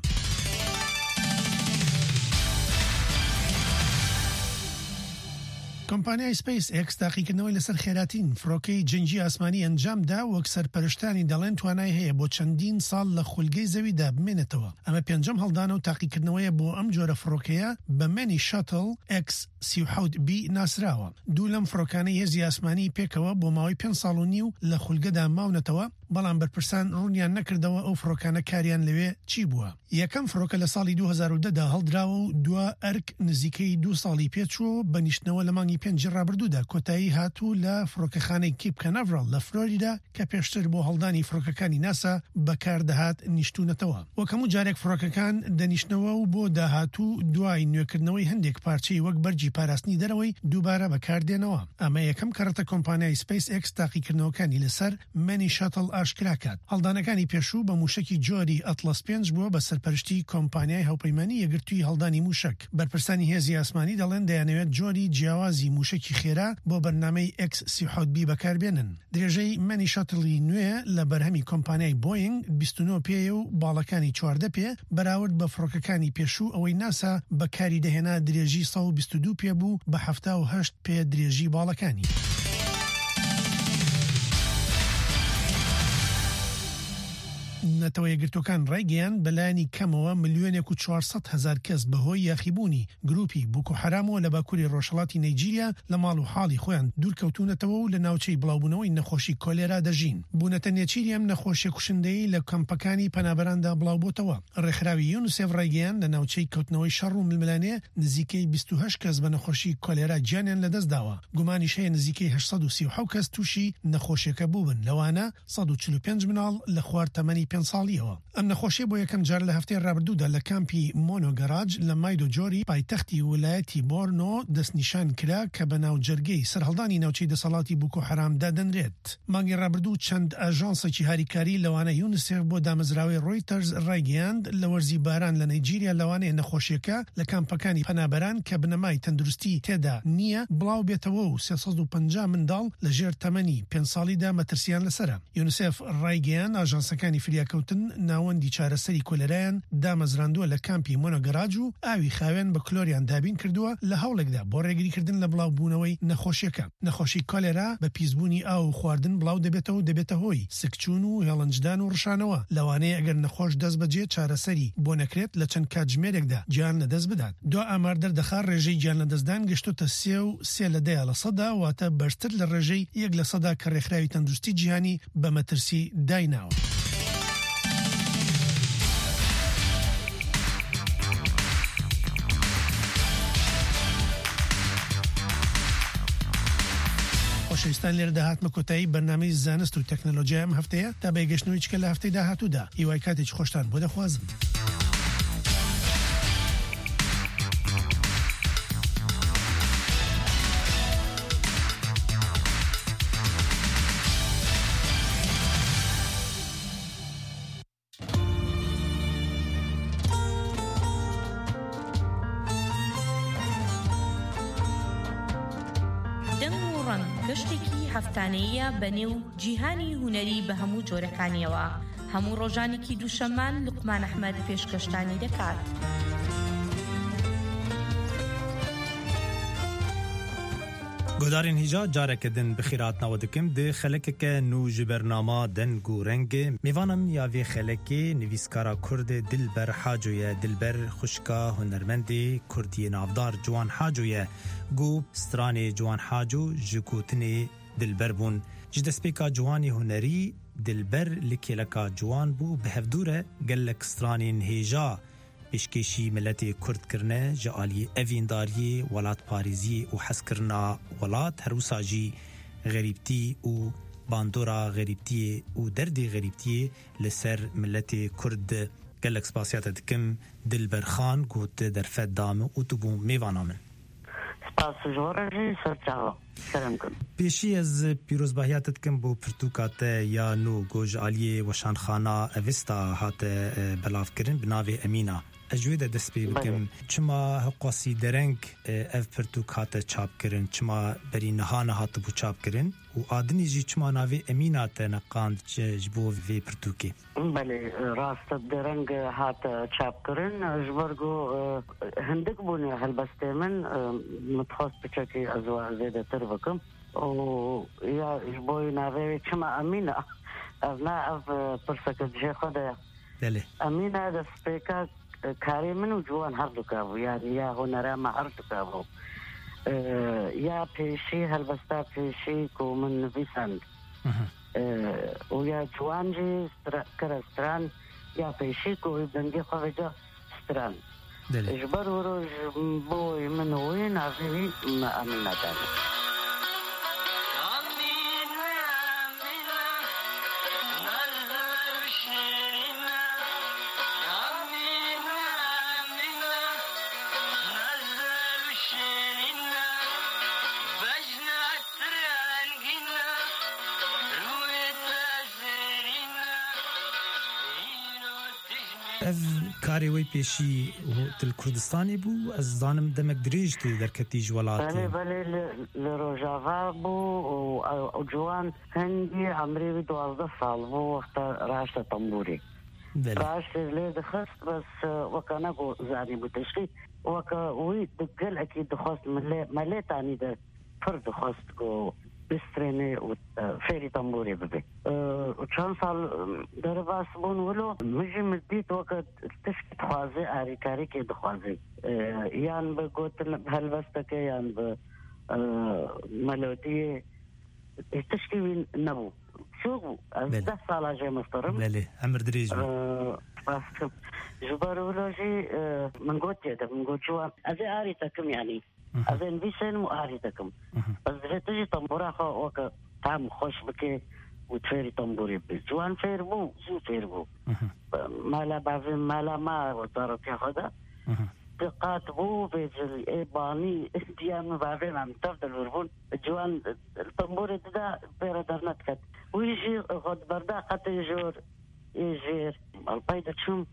کۆمپانیای سپیس ئێکس تاقیکردنەوەی لەسەر خێراتین فڕۆکەی جەنگی ئاسمانی ئەنجامدا وەک سەرپەرشتانی دەڵێن توانای هەیە بۆ چەندین ساڵ لە خولگەی زەویدا بمێنێتەوە. ئەمە پێنجەم هەڵدانە و تاقیکردنەوەیە بۆ ئەم جۆرە فڕۆکەیە بە مێنی شاتل X-37B ناسراوە. دوو لەم فڕۆکانەی هێزی ئاسمانی پێکەوە بۆ ماوەی 5 ساڵ و نیو لە خولگەدا ماونەتەوە، بەڵام بەرپرسان ڕوونیان نەکردەوە ئەو فڕۆکانە کاریان لەوێ چی بووە. یەکەم فڕۆکە لە ساڵی 2010دا هەڵدراوە و دووە ئەرک نزیکەی 2 ساڵی پێچوە بە نیشتنەوە لە مانگی 5 ڕابردوودا کۆتایی هاتوو لە فڕۆکەخانەی کیپ کەنەڤرال لە فلۆریدا کە پێشتر بۆ هەڵدانی فڕۆکەکانی ناسا بەکاردەهات نیشتونەتەوە. وەک هەموو جارێک فڕۆکەکان دەنیشتنەوە و بۆ داهاتوو دوای نوێکردنەوەی هەندێک پارچەی وەک بەرجی پاراستنی دەرەوەی دووبارە بەکاردێنەوە. ئەمە یەکەم کەڕەتە کۆمپانیای سپیس ئێکس تاقیکردنەوەکانی لەسەر مەنی شاتڵ ئاشکراکات. هەڵدانەکانی پێشوو بە موشکی جۆری ئەتلەس 5 بووە بە سەرپەرشتی کۆمپانیای هاوپەیمانی یەکگرتووی هەڵدانی موشک. بەرپرسانی هێزی ئاسمانی دەڵێن دەیانەوێت جۆری جیاوازی موشکی خێرا بۆ بەرنامەی X-37B بەکاربێنن. درێژەی مەنی شاتڵی نوێ لە بەرهەمی کۆمپانیای بۆینگ 29 پێ و باڵەکانی 14 پێ بەراورد بە فڕۆکەکانی پێشوو ئەوەی ناسا بەکاری دەهێنا درێژی 122 پێ بوو بە 78 پێ درێژی باڵەکانی. نەتەوە یەکگرتوەکان ڕایگەیان بەلایانی کەمەوە 1,400,000 کەس بەهۆی یاخیبوونی گروپی بوکو حرامەوە لە باکووری ڕۆژهەڵاتی نەیجیریا لە ماڵ و حاڵی خۆیان دوورکەوتونەتەوە و لە ناوچەی بڵاوبوونەوەی نەخۆشی کۆلێرا دەژین. بوونەتە نێچیری ئەم نەخۆشیە کوشندەی لە کەمپەکانی پەنابەراندا بڵاوبووتەوە. ڕێکخراوی یونسێف ڕایگەیان لە ناوچەی کەوتنەوەی شەڕ و ململانێ نزیکەی 28 کەس بە نەخۆشی کۆلێرا گیانیان لەدەستداوە. گومانیش هەیە نزیکەی 837 کەس تووشی نەخۆشیەکە بووبن، لەوانە 145 مناڵ لە خوار تەمەنی 5 ساڵیەوە. ئەم نەخۆشیە بۆ یەکەم جار لە هەفتەی ڕابردوودا لە کامپی مۆنۆگەراج لە مایدۆ جۆری پایتەختی ویلایەتی بۆرنۆ دەستنیشان کرا کە بە ناو جەرگەی سەرهەڵدانی ناوچەی دەسەڵاتی بوکو حرامدا دەنرێت. مانگی ڕابردوو چەند ئاژانسێکی هاریکاری لەوانە یونسێف بۆ دامەزراوی ڕۆیتەرز ڕایگەیاند لە وەرزی باران لە نەیجیریا لەوانەیە نەخۆشیەکە لە کامپەکانی پەنابەران کە بنەمای تەندروستی تێدا نییە بڵاو بێتەوە و 350 منداڵ لە ژێر تەمەنی 5 ساڵیدا مەترسیان لەسرە. یونسێف ڕایگەیان ئاژانسەکانی فریاکەوتن ناوەندی چارەسەری کۆلێرایان دامەزراندووە لە کامپی مۆنۆگەراج و ئاوی خاوێن بە کلۆریان دابین کردووە لە هەوڵێکدا بۆ ڕێگریکردن لە بڵاوبوونەوەی نەخۆشیەکە. نەخۆشی کۆلێرا بە پیسبوونی ئاو و خواردن بڵاو دەبێتەوە و دەبێتە هۆی سکچوون و هێڵنجدان و ڕشانەوە. لەوانەیە ئەگەر نەخۆش دەست بەجێ چارەسەری بۆ نەکرێت لە چەند کاتژمێرێکدا گیان لەدەست بدات. دو ئامار دەردەخا ڕێژەی گیان لەدەستدان گەشتوتە 3.3% واتە بەرزتر لە ڕێژەی 1% کە ڕێکخراوی تەندروستی جیهانی بە مەترسی دایناوە. خۆشەویستان لێرە داهاتمە کۆتایی بەرنامەی زانست و تەکنۆلۆژیا ئەم هەفتەیە تا بەیگەشتنەوەی چکە لە هەفتەی داهاتوودا. هیوای کاتێکی خۆشتان بۆ دەخوازم. گەشتێکی هەفتانەیە بەنێو جیهانی هونەری بە هەموو جۆرەکانیەوە. هەموو ڕۆژانێکی دووشەممان لوقمان ئەحمەد پێشکەشتانی دەکات. گۆدارین هیجا جارێکدن بخیراتنەوە دکم دێ خەلەکەکە نو ji بەرنامە دەنگ و rengê mêvanan ya vê xelekê nivîskara Kurd Dilber Haco ye. Dilber xuşka hunermendê Kurdiyê navdar Ciwan Haco ye. Got stranê Ciwan Haco ji gotinê Dilber bûn. Ji destpêka ciwanê hunerî Dilber li kêleka ciwan bû bi hevdûr e gelek stranên hêja pêşkêşî milletê Kurd kirine ji aliyê evîndariyê, welatparêziyê û hezkirina welat her wisa jî xerîbtî û bandora xerîbtiyê û derdê xerîbtiyê li ser milletê Kurd gelek spasiya te dikim. Dilber Xan got derfet dame û tu bû mêvana min. پێشی ez pîrozbahiya te dikim bo pirtûka te ya nû goj aliyê weşanxana evista hate belavkirin bi navê Emîna. Ez ji wê de dest pê bikim çima hiqwasî dereng ev pirtûk hate çapkirin, çima berî niha hatibû çapkirin û adinî jî çima navê Emîna te neqand ji bo vê pirtûkê. Belê rast dereng hate çapkirin ji ber ku hindik bûne helbestê min mitxwast biçekî ez zêdetir bikim û ya ji bo navê çima Emîna ev na ev pirseke dijê xwe de ye. Emîna destpêka کاری من و جوان هر دو کابو یا هنرما هر دو کابو یا پیشی هلبستا پیشی کو من نویسند و یا جوانجی کرستران یا پیشی کوی دنگی خواه ستران اجبر وروج بوی منوی نازوی امین ندانی کاری وی پیشی تل کردستانی بو از زانم دمک دریج تو در کتیج ولاتی بله لروجاوا بو و جوان هندی عمری 12 سال بو وقت راشت تنبوری راشت لید خست بس وکا نگو زانی بو تشکی وکا وی دقل اکی دخواست ملی تانی ده پر دخواست گو بسترینه و فیری تنبوری ببی و چند سال در باس بون ولو مجی مدید وقت تشکت خوازه آریکاری که دخوازه یان به گوتن هلوسته یان به ملودی تشکی نبو شو بو از 10 سال اجای مسترم بله امر دریج جبار ولو جی من قوت يده من قوت شو أزي آري تكم يعني أزي نبيسين مو آري تكم بس تجي طنبورة خو وك تام خوش بكي وتفيري طنبوري بجوان فير بو زو فير بو مالا بعضين مالا ما وطارك يا خدا دقات بو بيجل إيباني ديان بعضين عم تفضل وربون جوان الطنبوري دا بيرا درنات كت ويجي غد بردا قط يجور يجير البيضة شوم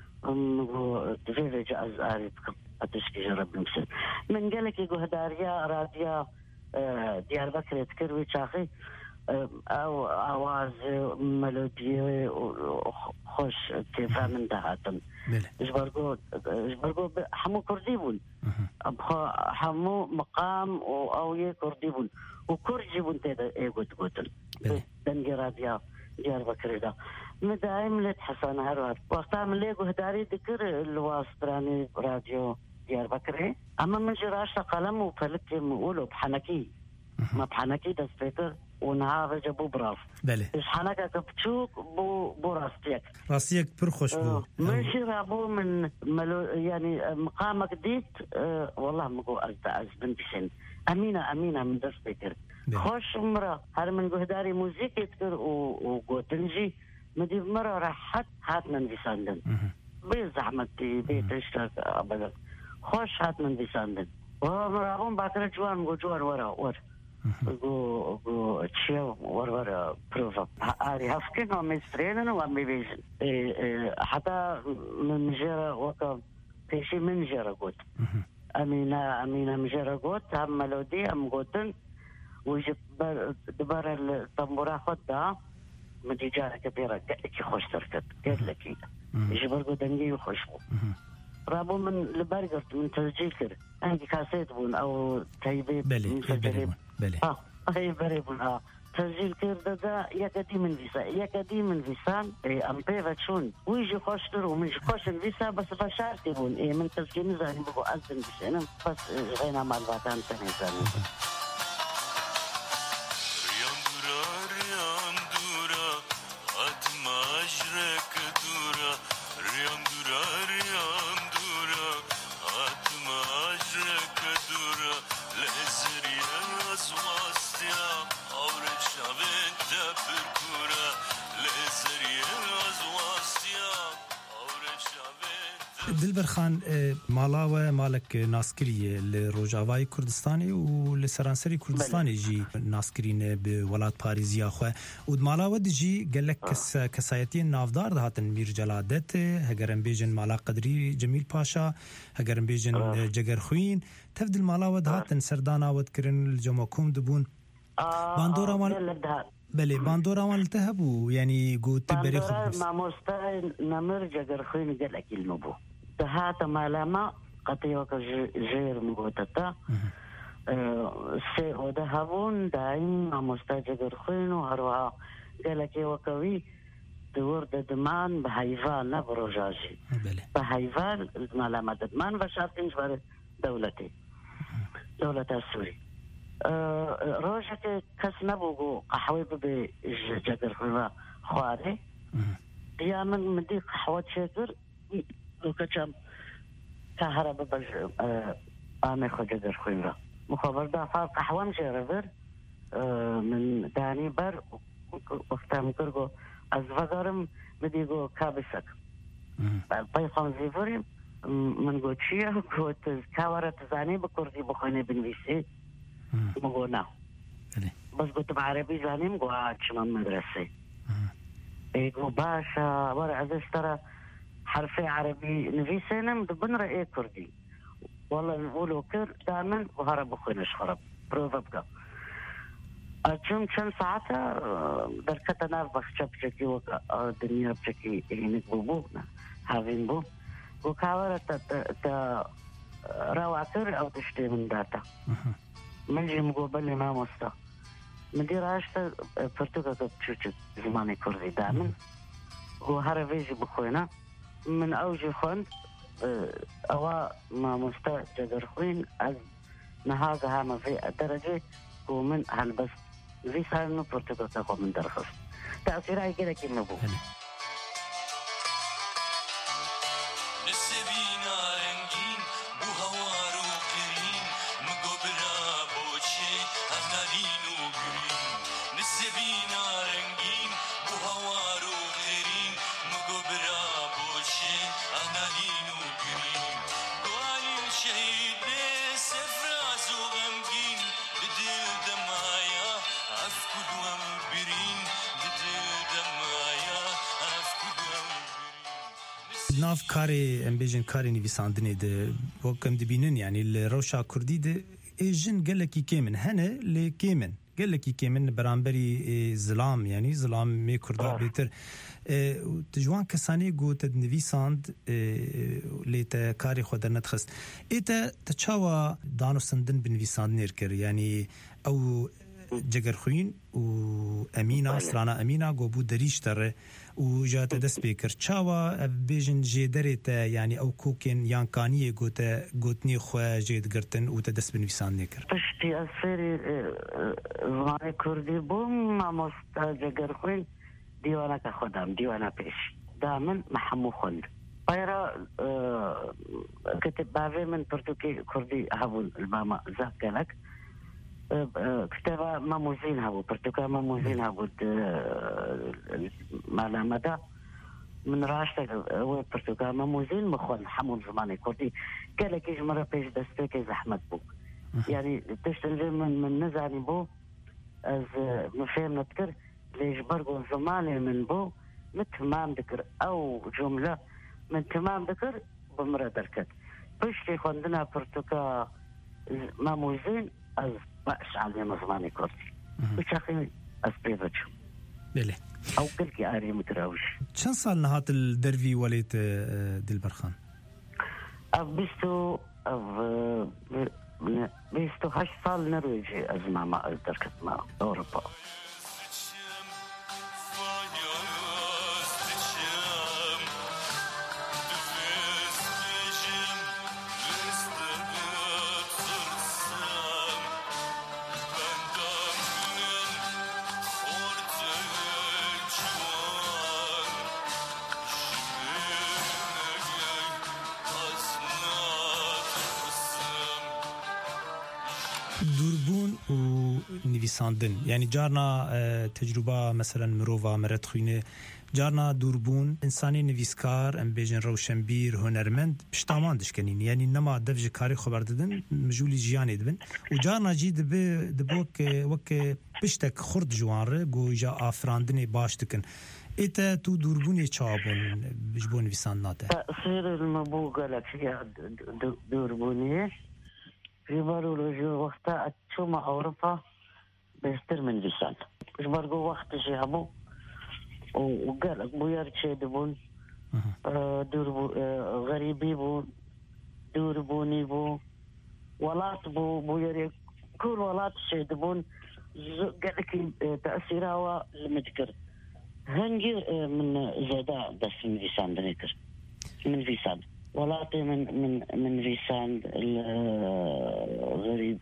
تفيري جاز آري تكم أتشكي جرب نمسل من قالك يقو هداريا راديا ديار بكر يتكروي شاخي او آواز ملودی خوش تفهم من دهاتن جبرگو همو کردی بون همو مقام او یه کردی بون و کردی بون تیدا ایگوت گوتن دنگی رادیا ديار بكر دا مدايم لتحسن هروات وقتها من ليقو هداري ذكر الواستراني راديو ديار بكر اما من جراش قلم وفلك مقولوا بحنكي ما بحنكي دا سبيكر ونهار جابو براف بله ايش حنكا كبتشوك بو راستيك برخوش بو من شرابو من يعني مقامك ديت والله مقو از بنتشن امينه من دا سبيكر خوش مرة هر من قهداري موسيقى يذكر وقوتنجي مدي مرة راحت هات من بيساندن بزحمتي بيتشتاك أبدا خوش هات من بيساندن ومرابون باكرة جوان مقو جوان ورا قو تشيو ورا بروفا هاري هفكين ومسترينن ومبيجن حتى من جيرا وكا بيشي من جيرا قوت أمينة مجيرا قوت هم ملودي هم قوتن ويجب دبر الطنبورة خدها من تجارة كبيرة كي خوش تركت قلت لك يجب برقو دنجي وخشبو رابو من البرقرت من تسجيل كده عندي كاسيت بون او تايبي بلي هاي بريبون تسجيل كده دا يكدي من فيسان ام بيفت شون ويجي خوشتر ومن خوش الفيسا بس فشارتي بون من تسجيل نزاني بقو أزن بشينا بس غينا مع الباتان تاني زاني دلبر خان مالاوه مالك ناسكري لروجاواي كردستاني ولسرانسري كردستاني جي ناسكرين بولاد باريزيا خو ود مالاوه دجي قالك كسايتين نافدار دهاتن مير جلادت هگرن بيجن مالا قدري جميل باشا هگرن بيجن جگر خوين تفدل مالاوه دهاتن سردانا ودكرن الجماكم دبون باندورا مال بله باندورا وان التهبوا يعني قوت بري خبز ما مستعين نمر جگر خوين قالك المبو تهات مالما قطيوك جير مقوتتا سي ودهبون دايم مستجر خينو هروها قالك وكوي تورد دمان بهيفان نبروجاجي بهيفان مالما دمان بشارتين جبر دولتي دولة السوري روجك كس نبوغو قحوي بجر خينو خواري يا من مدي قحوة شكر وكتشم كهرباء بج آمي خجدر خوينرا مخابر دافع قحوة مشيرفر من داني بر وقتا مكرغو از وگارم مديگو كابسك باي خانزيفوري من قلت شيء قلت كاورة تزاني بكردي بخويني بنويسي مقول نعم بس قلت بعربي زاني مقول عادشمان مدرسي يقول باشا ورا عزيز ترى حرفي عربي نفيسينا مدبن رأي كردي والله نقولوا كر دائما وهرب بخوينش خرب بروفا بقى أجمع كم ساعة دركت أنا بخشب شكي والدنيا بشكي هناك بوبنا هافين بو وكاورة تا راواتر أو تشتري من داتا من جي مقابل ما مستا من دي راشتا فرتوكا كبتشوش زماني كردي دائما وهرفيجي بخوينا من أوجي خوند أوا ما مستا جدر خوين از نهاغ هاما في الدرجة ومن هالبس زي صار إنه برتقال تاخذ من درخص تأثيرها كده كنا بو نسبينا رنگين بو هوار وقرين مقبرا بوشي هفنالين وقرين نسبينا رنگين بو هوار وقرين مقبرا بوشي هفنالين وقرين قوالي الشهيد سفراز وغمقين بدل دمايا أفكد ومبرين بدل دمايا أفكد ومبرين ناف كاري امبيجن كاري نيفيساندني ده وكم دبينن يعني الروشا كردي ده ايجن قالك كيمن هنا لكيمن قالك كيمن برامبري ظلام يعني ظلام مي كردا بيتر تجوان كساني قوت نيفيساند ليتا كاري خود نتخست ايتا تشاوا دانو سندن بنيفيساند نيركر يعني او جگر خوين و امينه سرانا امينه قوبو دريشتر و جات دس بيكر تشاوا بيجن جيدريتا يعني او كوكين يانكانيه قوتني خو جيد قرتن و تدس بنيفيساند نيركر تشتي اسيري زماني كردي بوم ما جگر خوين ديوانا كخدام ديوانا بيش دائما محمو خند بايرا كتب بافي من برتوكي كردي هابون الماما زاك لك كتابة ماموزين هابو برتوكا ماموزين هابو مالا مدى من راشتك هو برتوكا ماموزين مخون حمون زماني كردي قالك يجي مرة بيش دستيك زحمت بو يعني تشتنجي من نزعني بو از مفهم نذكر ليش برقو زماني من بو من تمام ذكر او جملة من تمام ذكر بمرة دركت بشتي خندنا برتوكا ماموزين از باش علينا زماني كردي بشاخي اسبيبتشو بله او كلكي اري متراوش كم سال نهات الدرفي وليت دلبرخان بيستو 8 سال نرويجي ازمع مع دركت مع اوروبا دوربون و نویساندن يعني جارنا تجربة مثلا مروفا مرت خوينه جارنا دوربون انساني نویسکار ام بیجن روشنبیر هنرمند پشتامان دشکنین يعني نما دفج کاری خبر ددن مجولی جیانی دبن و جارنا جی دبوک وک پشتک خرد جوانره گو جا آفراندن باش دکن ایتا تو دوربونی چابون بجبون نویساندناته تأثير المبوغة لك هي دوربونية في بارولوجي وقتا اتشوما أوروبا بيستر من فيسان مش برقو وقت جيهبو وقال بويار تشي دبون دوربو غريبي بو دوربوني بو ولات بويار كل ولات تشي دبون قال لك تأثيرها لمذكر هنجي من زيدا بس من فيسان دنيكر من فيسان ولاتي من فيسان الغريب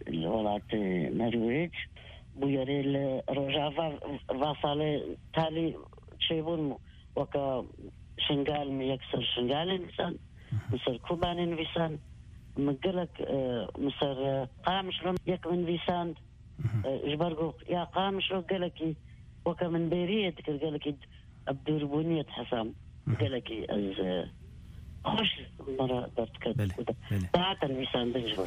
ولاتي نرويج بوياري الرجاء فاصالي تالي تشيبون وكا شنقال يكسر شنقال إنسان مصر كوبان إنفيسان مقلك مصر قامش رم يك من فيسان جبرقو يا قامش رو قلكي وكا من بيرية تكر قلكي أبدور بنية حسام قلكي از خوش مرة درت كده دعات الفيسان بنجبر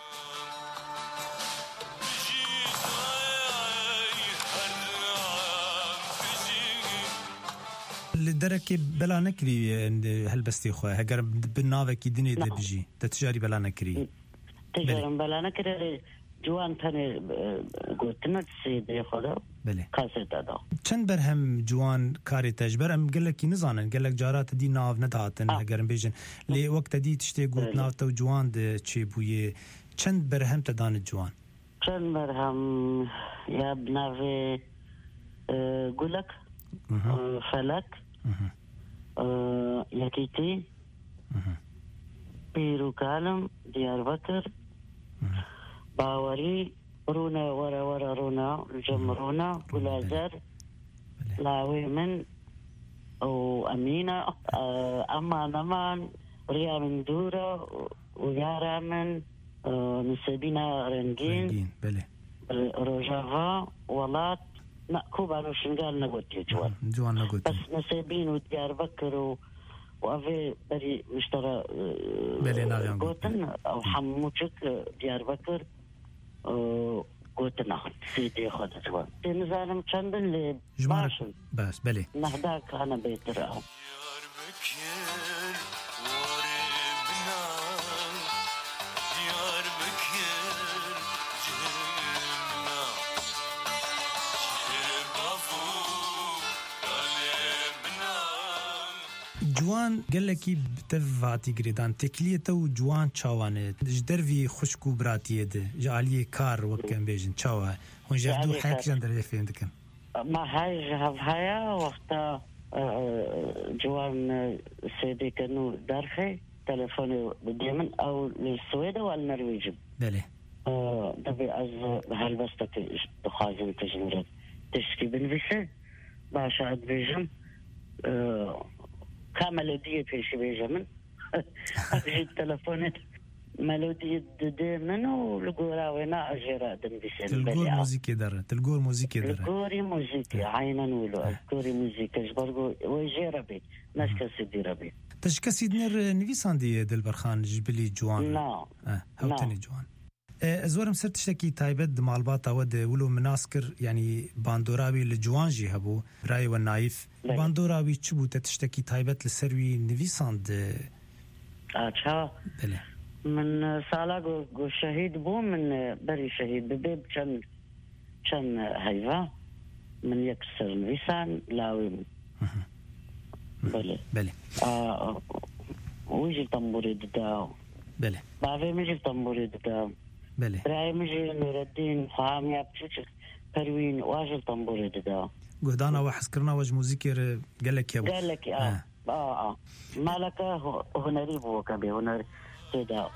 لدرك بلا نكري هالبستي خويا هجر بالنافك يدني دبجي تجاري بلا نكري تجاري بلا نكري جوان تاني قلتنا تسيد ياخذها بله قاسيت هذا چند برهم جوان كاري تجبر ام قال لك نزانن قال لك جارات دي ناف نداتن هجر بيجن لي وقت دي تشتي قلت ناف تو جوان د تشيبويه چند برهم تدان جوان چند برهم يا بنافي قولك فلك يكيتي بيرو كالم ديار بكر باوري رونا ورا رونا جمرونا ولازر لاوي من وأمينة أمان ريا من دورة ويارا من نسبينا رنجين بله رجافا ولات كوبا نو شنقال نقول جوان نقول بس نسيبين وديار بكر وأفي بري مشترى قوتن أو حموشك ديار بكر قوتنا سيدي خد جوان نزالم چندن لي باشن بس بلي نهداك أنا بيتراه جوان قال لك بتفاتي قريدان تكليته وجوان تشاوانه جدرفي خشكو براتيه ده جاليه كار وكان بيجن تشاوا هون جدو حياتي جندر يفهم دكن ما هاي جهب هيا وقتا جوان سيدي كانوا دارخي تلفوني باليمن او للسويد او النرويج بله دبي از هالبستك تخازن تجمرت تشكي بنفسه باشاد بيجم كملودية في شيء بيجمن أجي التلفونات ملودية دائما ولقورا وينا أجرا دم بيسن تلقور موسيقى دارة تلقور موسيقى دارة تلقوري موسيقى عينا ولو تلقوري موسيقى جبرقو ويجي ربي ناس كسيدي ربي تشكسي دنر نفيسان دي دلبرخان جبلي جوان لا هاوتني جوان زورم سر تشتكي تايبد معلباتا ود ولو مناسكر يعني باندوراوي لجوانجي هبو براي والنايف باندوراوي تشبو تشتكي تايبد لسروي نفيساند اچھا بله من سالا جو شهيد بو من بري شهيد ببيب چن هيفا من يكسر نفيسان لاوي بله ويجي تنبوري داو بله بعدين ميجي تنبوري داو بله راي مجي نور الدين فهم يا بتشك پروين واجل تنبوري دا قهدانا وحسكرنا وج موسيقى قال لك مالك هنري بو كبي هنري كده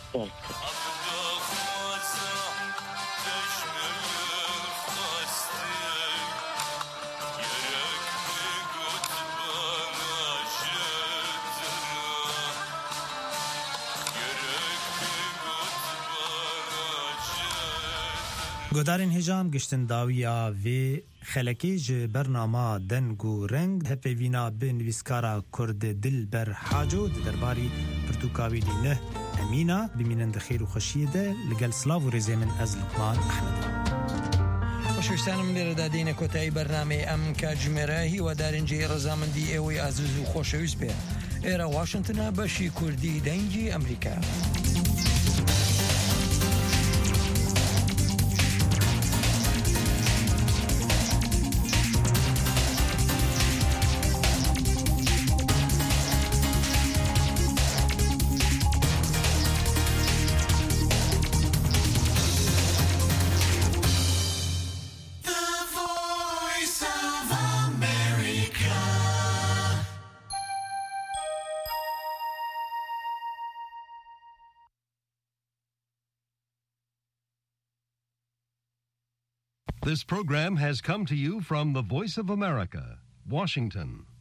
گودارین هجام گشتن داویا و خلکی ج برنامه دنگو رنگ هپی وینا به نویسکارا کرد دل بر حاجو درباری پرتوکاوی لینه امینه بمینند خیر و خوشیه ده لگل سلاو و رزی من از لقمان احمد خوشویستانم لێرە دادەینە کۆتایی بەرنامەی ئەم کاتژمێرە هیوادارنجی ڕەزامەندی ئێوەی ئازیز و خۆشەویست بێ ئێرە واشنگتنە بەشی کوردی دەنگی ئەمریکا. This program has come to you from the Voice of America, Washington.